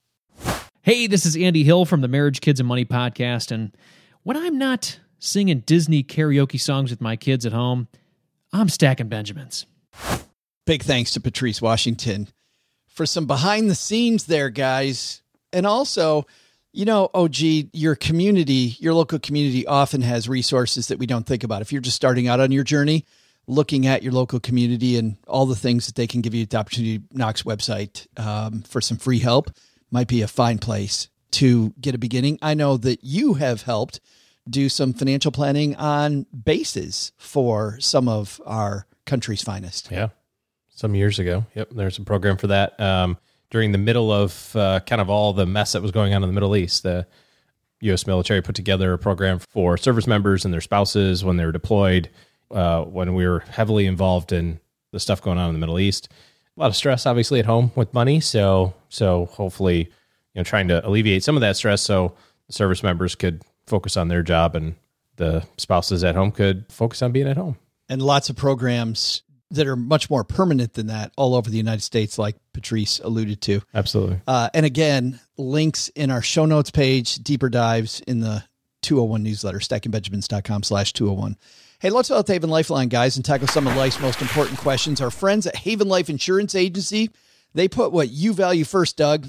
Hey, this is Andy Hill from the Marriage, Kids, and Money podcast. And when I'm not singing Disney karaoke songs with my kids at home, I'm stacking Benjamins. Big thanks to Patrice Washington for some behind the scenes there, guys. And also, OG, your community, your local community often has resources that we don't think about. If you're just starting out on your journey, looking at your local community and all the things that they can give you at the Opportunity Knox website for some free help might be a fine place to get a beginning. I know that you have helped do some financial planning on bases for some of our country's finest. Yeah. Some years ago. Yep. There's a program for that. During the middle of kind of all the mess that was going on in the Middle East, the U.S. military put together a program for service members and their spouses when they were deployed, when we were heavily involved in the stuff going on in the Middle East. A lot of stress, obviously, at home with money. So hopefully, trying to alleviate some of that stress so the service members could focus on their job and the spouses at home could focus on being at home. And lots of programs that are much more permanent than that all over the United States, like Patrice alluded to. Absolutely. And again, links in our show notes page, deeper dives in the 201 newsletter, stackingbenjamins.com/201. Hey, let's talk Haven Lifeline, guys, and tackle some of life's most important questions. Our friends at Haven Life Insurance Agency, they put what you value first, Doug.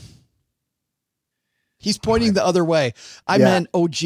He's pointing the other way. I meant OG.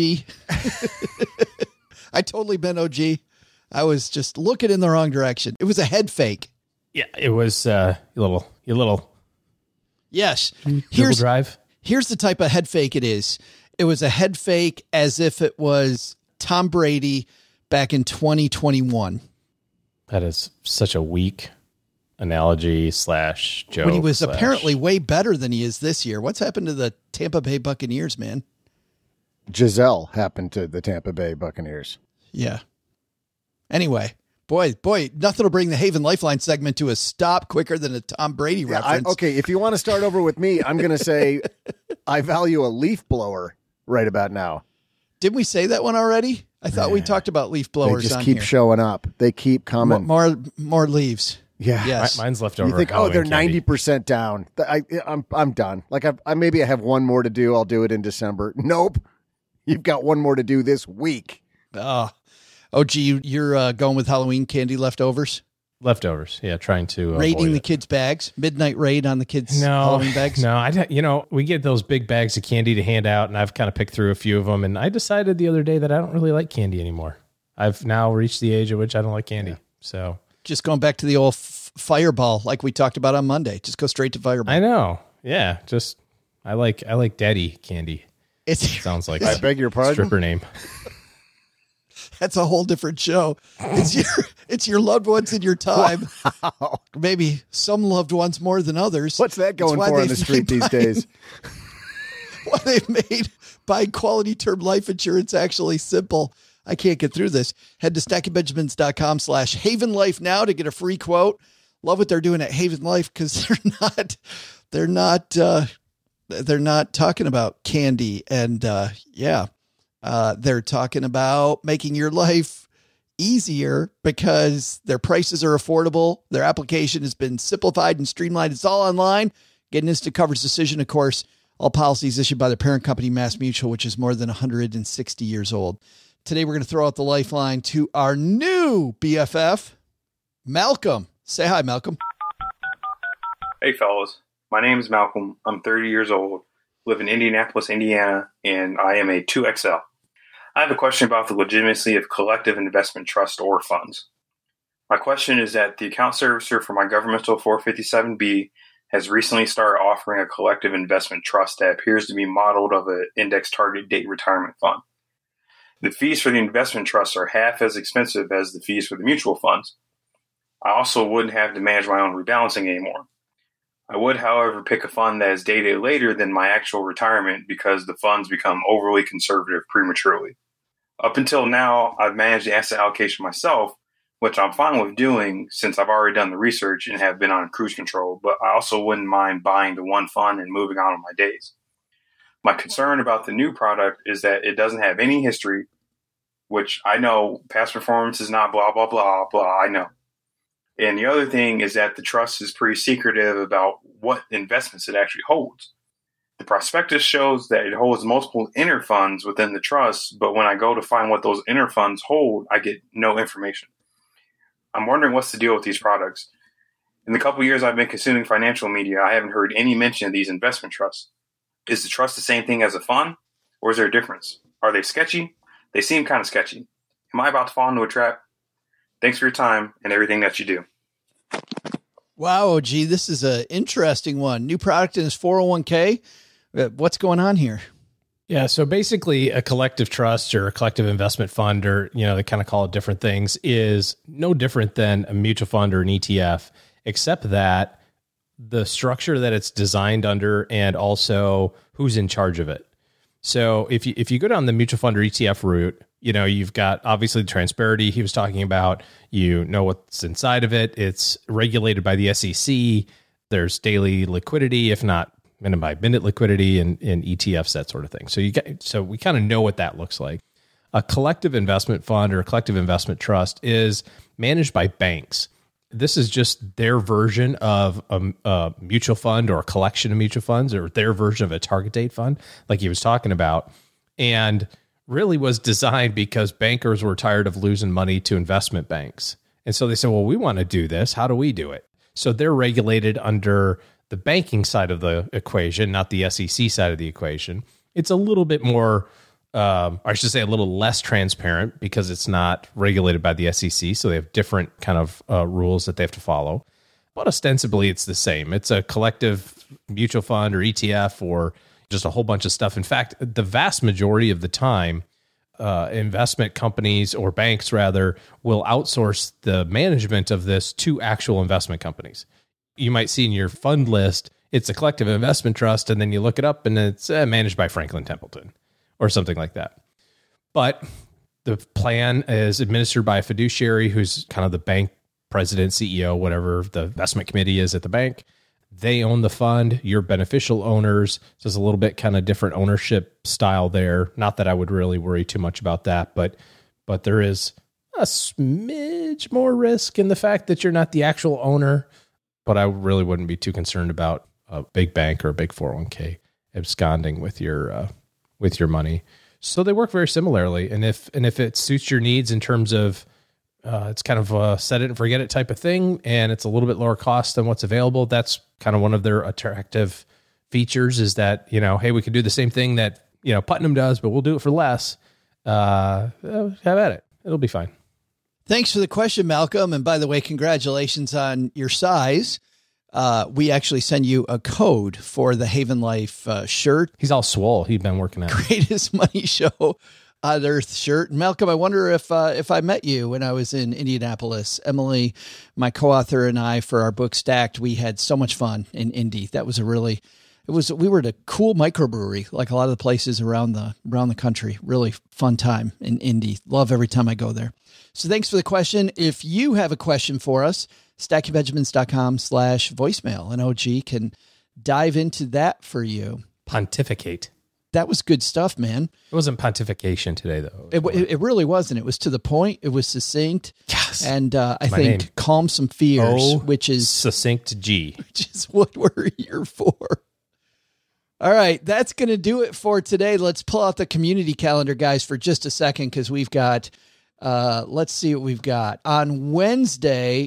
I totally meant OG. I was just looking in the wrong direction. It was a head fake. Yeah, it was your little. Yes. Here's drive. Here's the type of head fake it is. It was a head fake as if it was Tom Brady back in 2021. That is such a weak analogy / joke. When he was apparently way better than he is this year. What's happened to the Tampa Bay Buccaneers, man? Giselle happened to the Tampa Bay Buccaneers. Yeah. Anyway, boy, nothing will bring the Haven Lifeline segment to a stop quicker than a Tom Brady reference. Okay, if you want to start over with me, I'm going to say I value a leaf blower right about now. Didn't we say that one already? I thought we talked about leaf blowers. They just keep showing up. They keep coming. More leaves. Yeah. Yes. Mine's left over. You think, they're 90% down. I'm done. Like maybe I have one more to do. I'll do it in December. Nope. You've got one more to do this week. Gee, you're going with Halloween candy leftovers? Leftovers, yeah, trying to raiding the kids' bags, midnight raid on the kids' Halloween bags. No, we get those big bags of candy to hand out, and I've kind of picked through a few of them. And I decided the other day that I don't really like candy anymore. I've now reached the age at which I don't like candy. So just going back to the old Fireball, like we talked about on Monday. Just go straight to Fireball. I know, yeah. Just I like Daddy candy. It sounds like I beg your pardon? Stripper name. That's a whole different show. It's your loved ones in your time. Wow. Maybe some loved ones more than others. What's that going for on the street these days? Why they've made buying quality term life insurance actually simple. I can't get through this. Head to stackingbenjamins.com/Haven Life now to get a free quote. Love what they're doing at Haven Life because they're not talking about candy and they're talking about making your life easier because their prices are affordable. Their application has been simplified and streamlined. It's all online. Get an instant coverage decision, of course. All policies issued by their parent company, MassMutual, which is more than 160 years old. Today, we're going to throw out the lifeline to our new BFF, Malcolm. Say hi, Malcolm. Hey, fellas. My name is Malcolm. I'm 30 years old, live in Indianapolis, Indiana, and I am a 2XL. I have a question about the legitimacy of collective investment trust or funds. My question is that the account servicer for my governmental 457B has recently started offering a collective investment trust that appears to be modeled of an index target date retirement fund. The fees for the investment trusts are half as expensive as the fees for the mutual funds. I also wouldn't have to manage my own rebalancing anymore. I would, however, pick a fund that is dated later than my actual retirement because the funds become overly conservative prematurely. Up until now, I've managed the asset allocation myself, which I'm fine with doing since I've already done the research and have been on cruise control, but I also wouldn't mind buying the one fund and moving on with my days. My concern about the new product is that it doesn't have any history, which I know past performance is not blah, blah, blah, blah, I know. And the other thing is that the trust is pretty secretive about what investments it actually holds. The prospectus shows that it holds multiple inner funds within the trust, but when I go to find what those inner funds hold, I get no information. I'm wondering what's the deal with these products. In the couple of years I've been consuming financial media, I haven't heard any mention of these investment trusts. Is the trust the same thing as a fund, or is there a difference? Are they sketchy? They seem kind of sketchy. Am I about to fall into a trap? Thanks for your time and everything that you do. Wow, OG, this is an interesting one. New product in his 401k. What's going on here? Yeah, so basically a collective trust or a collective investment fund, or, they kind of call it different things, is no different than a mutual fund or an ETF, except that the structure that it's designed under and also who's in charge of it. So if you go down the mutual fund or ETF route, you've got obviously the transparency he was talking about, what's inside of it. It's regulated by the SEC. There's daily liquidity, if not minute by minute liquidity and ETFs, that sort of thing. So we kind of know what that looks like. A collective investment fund or a collective investment trust is managed by banks. This is just their version of a mutual fund or a collection of mutual funds, or their version of a target date fund, like he was talking about, and really was designed because bankers were tired of losing money to investment banks. And so they said, well, we want to do this. How do we do it? So they're regulated under the banking side of the equation, not the SEC side of the equation. It's a little bit more, I should say a little less transparent because it's not regulated by the SEC. So they have different kind of rules that they have to follow. But ostensibly it's the same. It's a collective mutual fund or ETF or just a whole bunch of stuff. In fact, the vast majority of the time, investment companies or banks rather will outsource the management of this to actual investment companies. You might see in your fund list, it's a collective investment trust, and then you look it up and it's managed by Franklin Templeton or something like that. But the plan is administered by a fiduciary who's kind of the bank president, CEO, whatever the investment committee is at the bank. They own the fund. You're beneficial owners. So there's a little bit kind of different ownership style there. Not that I would really worry too much about that, but there is a smidge more risk in the fact that you're not the actual owner. But I really wouldn't be too concerned about a big bank or a big 401k absconding with your money. So they work very similarly. And if it suits your needs in terms of it's kind of a set it and forget it type of thing, and it's a little bit lower cost than what's available, that's kind of one of their attractive features is that, hey, we could do the same thing that, Putnam does, but we'll do it for less. Have at it. It'll be fine. Thanks for the question, Malcolm. And by the way, congratulations on your size. We actually send you a code for the Haven Life shirt. He's all swole. He'd been working at Greatest Money Show on Earth shirt. Malcolm, I wonder if I met you when I was in Indianapolis. Emily, my co-author, and I, for our book Stacked, we had so much fun in Indy. That was we were at a cool microbrewery, like a lot of the places around the country. Really fun time in Indy. Love every time I go there. So thanks for the question. If you have a question for us, stackingbenjamins.com/voicemail, and OG can dive into that for you. Pontificate. That was good stuff, man. It wasn't pontification today, though. It really wasn't. It was to the point. It was succinct. Yes. And I think calm some fears, which is succinct G, which is what we're here for. All right. That's going to do it for today. Let's pull out the community calendar, guys, for just a second, because we've got, let's see what we've got. On Wednesday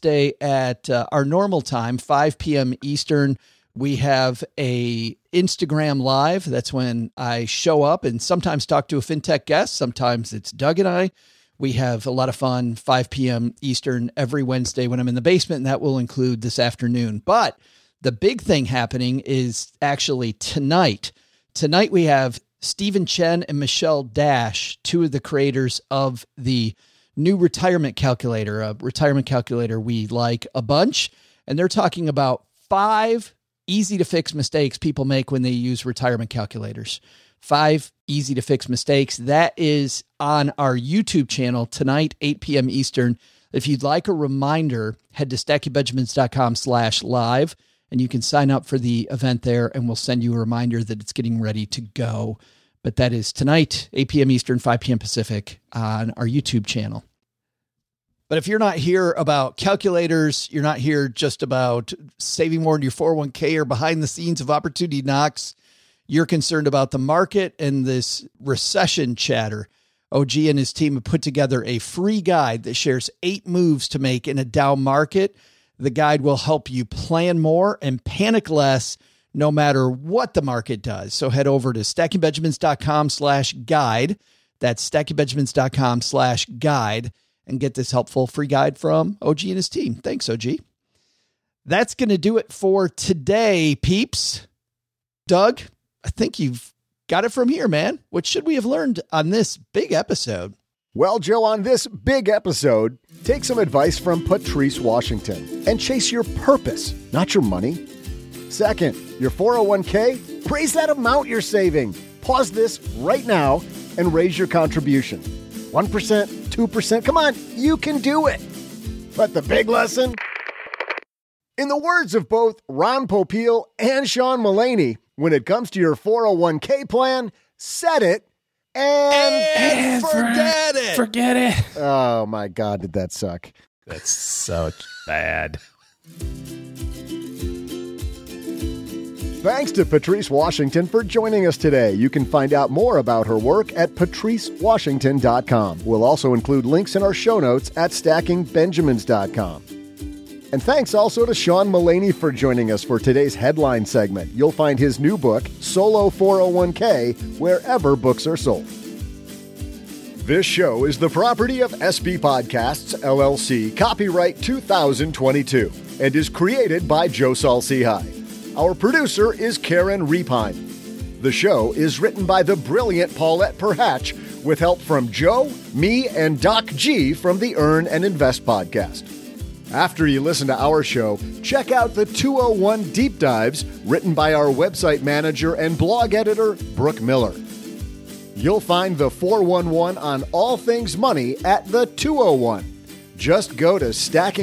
at our normal time, 5 p.m. Eastern, we have a Instagram Live. That's when I show up and sometimes talk to a fintech guest. Sometimes it's Doug and I. We have a lot of fun, 5 p.m. Eastern every Wednesday when I'm in the basement, and that will include this afternoon. But the big thing happening is actually tonight. Tonight we have Stephen Chen and Michelle Dash, two of the creators of the new retirement calculator, a retirement calculator we like a bunch. And they're talking about 5 easy to fix mistakes people make when they use retirement calculators. 5 easy to fix mistakes. That is on our YouTube channel tonight, 8 p.m. Eastern. If you'd like a reminder, head to stackingbenjamins.com/live and you can sign up for the event there, and we'll send you a reminder that it's getting ready to go. But that is tonight, 8 p.m. Eastern, 5 p.m. Pacific on our YouTube channel. But if you're not here about calculators, you're not here just about saving more in your 401k or behind the scenes of Opportunity Knocks, you're concerned about the market and this recession chatter. OG and his team have put together a free guide that shares 8 moves to make in a down market. The guide will help you plan more and panic less no matter what the market does. So head over to stackingbenjamins.com/guide. That's stackingbenjamins.com/guide. And get this helpful free guide from OG and his team. Thanks, OG. That's going to do it for today, peeps. Doug, I think you've got it from here, man. What should we have learned on this big episode? Well, Joe, on this big episode, take some advice from Patrice Washington and chase your purpose, not your money. Second, your 401k, raise that amount you're saving. Pause this right now and raise your contribution. 1%, 2%, come on, you can do it. But the big lesson? In the words of both Ron Popeil and Sean Mullaney, when it comes to your 401k plan, set it and forget it. Forget it. Oh my God, did that suck? That's so bad. Thanks to Patrice Washington for joining us today. You can find out more about her work at patricewashington.com. We'll also include links in our show notes at stackingbenjamins.com. And thanks also to Sean Mullaney for joining us for today's headline segment. You'll find his new book, Solo 401k, wherever books are sold. This show is the property of SB Podcasts, LLC, copyright 2022, and is created by Joe Saul-Sehy. Our producer is Karen Repine. The show is written by the brilliant Paulette Perhatch with help from Joe, me, and Doc G from the Earn and Invest podcast. After you listen to our show, check out the 201 Deep Dives written by our website manager and blog editor, Brooke Miller. You'll find the 411 on all things money at the 201. Just go to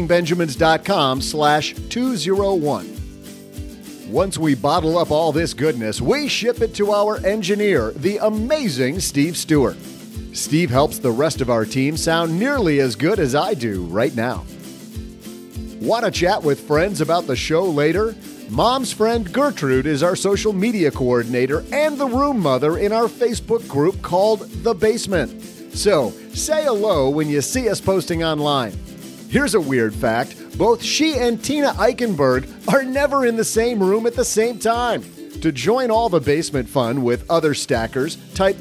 stackingbenjamins.com/201. Once we bottle up all this goodness, we ship it to our engineer, the amazing Steve Stewart. Steve helps the rest of our team sound nearly as good as I do right now. Want to chat with friends about the show later? Mom's friend Gertrude is our social media coordinator and the room mother in our Facebook group called The Basement. So, say hello when you see us posting online. Here's a weird fact. Both she and Tina Eichenberg are never in the same room at the same time. To join all the basement fun with other stackers, type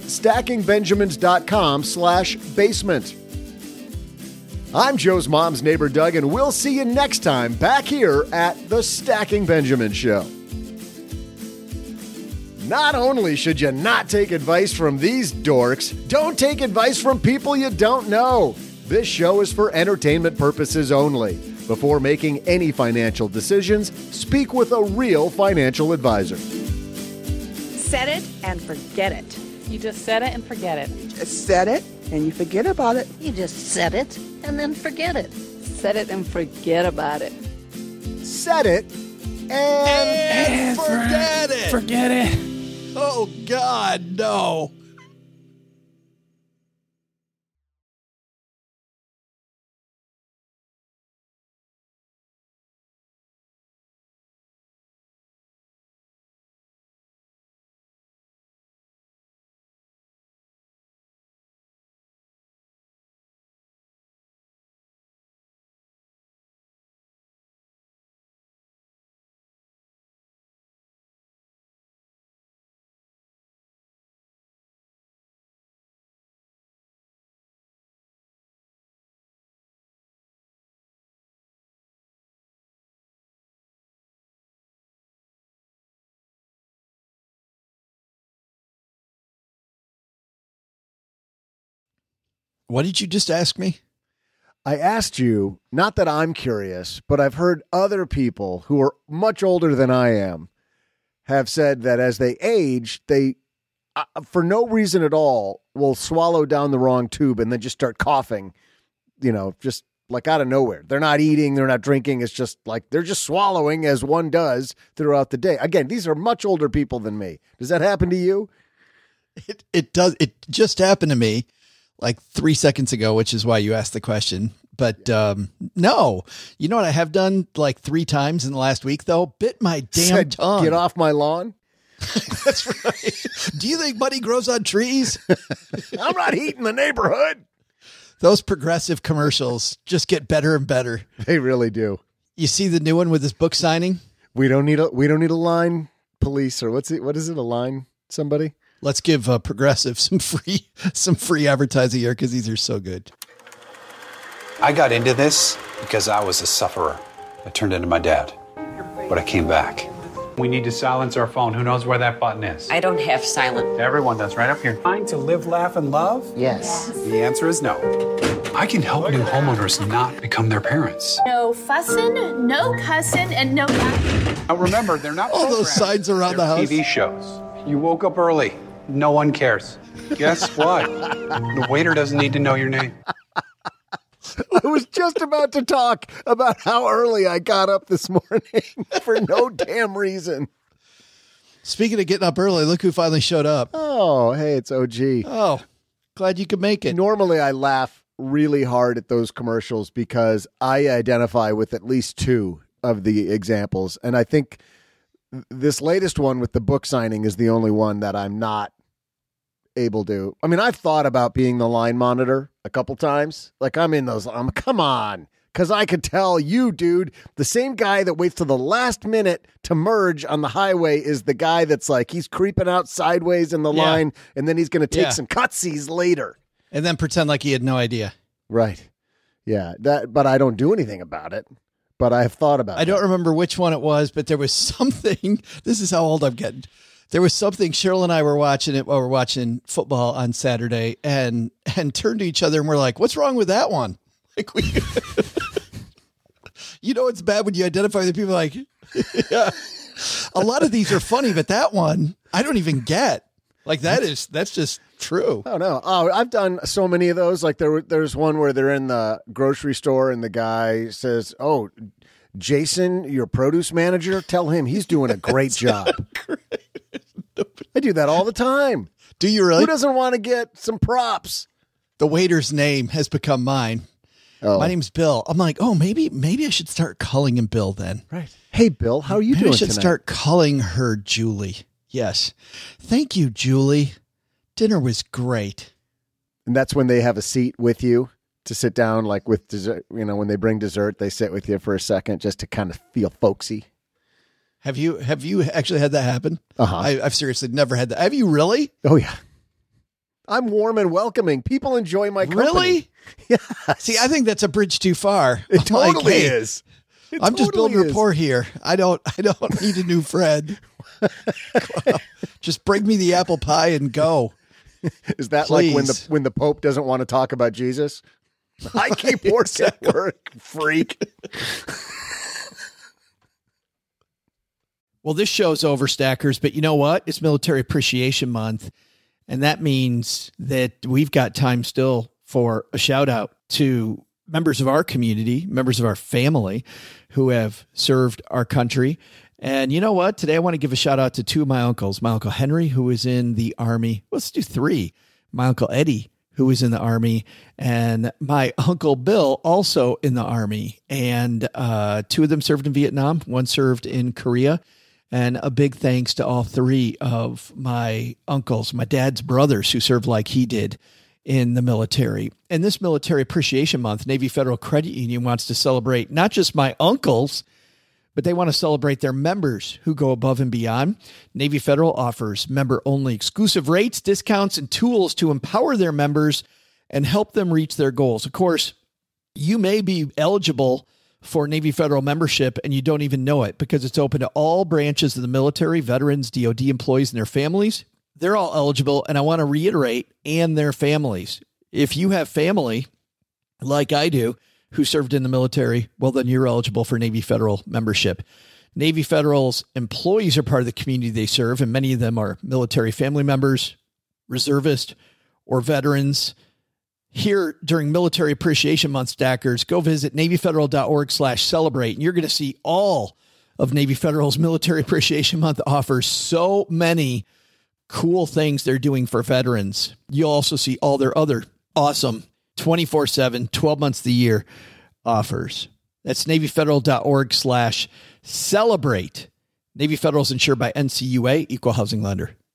stackingbenjamins.com/basement. I'm Joe's mom's neighbor, Doug, and we'll see you next time back here at the Stacking Benjamins Show. Not only should you not take advice from these dorks, don't take advice from people you don't know. This show is for entertainment purposes only. Before making any financial decisions, speak with a real financial advisor. Set it and forget it. You just set it and forget it. Just set it and you forget about it. You just set it and then forget it. Set it and forget about it. Set it and forget it. Forget it. Oh, God, no. What did you just ask me? I asked you, not that I'm curious, but I've heard other people who are much older than I am have said that as they age, they, for no reason at all, will swallow down the wrong tube and then just start coughing, just like out of nowhere. They're not eating, they're not drinking. It's just like they're just swallowing as one does throughout the day. Again, these are much older people than me. Does that happen to you? It does. It just happened to me like 3 seconds ago, which is why you asked the question. But no, you know what I have done like 3 times in the last week, though? Bit my damn tongue. Get off my lawn. That's right. Do you think money grows on trees? I'm not heating the neighborhood. Those Progressive commercials just get better and better. They really do. You see the new one with this book signing? We don't need a line police, or what is it? A line somebody? Let's give Progressive some free advertising here because these are so good. I got into this because I was a sufferer. I turned into my dad, but I came back. We need to silence our phone. Who knows where that button is? I don't have silent. Everyone does, right up here. Trying to live, laugh, and love? Yes. The answer is no. I can help new homeowners not become their parents. No fussing, no cussing, and no yapping. Now remember, they're not all those signs around the house. TV shows. You woke up early. No one cares. Guess what? The waiter doesn't need to know your name. I was just about to talk about how early I got up this morning for no damn reason. Speaking of getting up early, look who finally showed up. Oh, hey, it's OG. Oh, glad you could make it. Normally, I laugh really hard at those commercials because I identify with at least 2 of the examples. And I think this latest one with the book signing is the only one that I'm not able to. I mean, I've thought about being the line monitor a couple times. Like I'm in those. Come on. Because I could tell you, dude, the same guy that waits till the last minute to merge on the highway is the guy that's like, he's creeping out sideways in the line, and then he's going to take some cutsies later. And then pretend like he had no idea. Right. Yeah. But I don't do anything about it. But I have thought about it. I don't remember which one it was, but there was something. This is how old I'm getting. There was something. Cheryl and I were watching it while we're watching football on Saturday, and turned to each other and we're like, "What's wrong with that one?" Like we, it's bad when you identify the people. Like, yeah, a lot of these are funny, but that one I don't even get. Like that's just true. Oh no! Oh, I've done so many of those. Like there's one where they're in the grocery store and the guy says, "Oh, Jason, your produce manager, tell him he's doing a great job." I do that all the time. Do you really? Who doesn't want to get some props? The waiter's name has become mine. Oh. My name's Bill. I'm like, oh, maybe I should start calling him Bill then. Right. Hey, Bill, how are you doing I should tonight? Start calling her Julie. Yes. Thank you, Julie. Dinner was great. And that's when they have a seat with you to sit down, like with dessert. When they bring dessert, they sit with you for a second just to kind of feel folksy. Have you actually had that happen? Uh-huh. I've seriously never had that. Have you really? Oh, yeah. I'm warm and welcoming. People enjoy my company. Really? Yeah. See, I think that's a bridge too far. It totally is. I'm just building rapport here. I don't need a new friend. Just bring me the apple pie and go. Is that Please. like when the Pope doesn't want to talk about Jesus? I keep work at work, freak. Well, this show's over, Stackers, but you know what? It's Military Appreciation Month, and that means that we've got time still for a shout out to members of our community, members of our family who have served our country. And you know what? Today I want to give a shout out to two of my uncles. My Uncle Henry, who was in the Army. Let's do three. My Uncle Eddie, who was in the Army, and my Uncle Bill, also in the Army. And two of them served in Vietnam. One served in Korea. And a big thanks to all three of my uncles, my dad's brothers, who served like he did in the military. And this Military Appreciation Month, Navy Federal Credit Union wants to celebrate not just my uncles, but they want to celebrate their members who go above and beyond. Navy Federal offers member-only exclusive rates, discounts, and tools to empower their members and help them reach their goals. Of course, you may be eligible for Navy Federal membership and you don't even know it because it's open to all branches of the military, veterans, DOD employees, and their families. They're all eligible, and I want to reiterate, and their families. If you have family, like I do, who served in the military, well, then you're eligible for Navy Federal membership. Navy Federal's employees are part of the community they serve, and many of them are military family members, reservists, or veterans. Here during Military Appreciation Month, Stackers, go visit NavyFederal.org/celebrate, and you're going to see all of Navy Federal's Military Appreciation Month offers so many cool things they're doing for veterans. You'll also see all their other awesome 24/7, 12 months of the year offers. That's NavyFederal.org/celebrate. Navy Federal is insured by NCUA, Equal Housing Lender.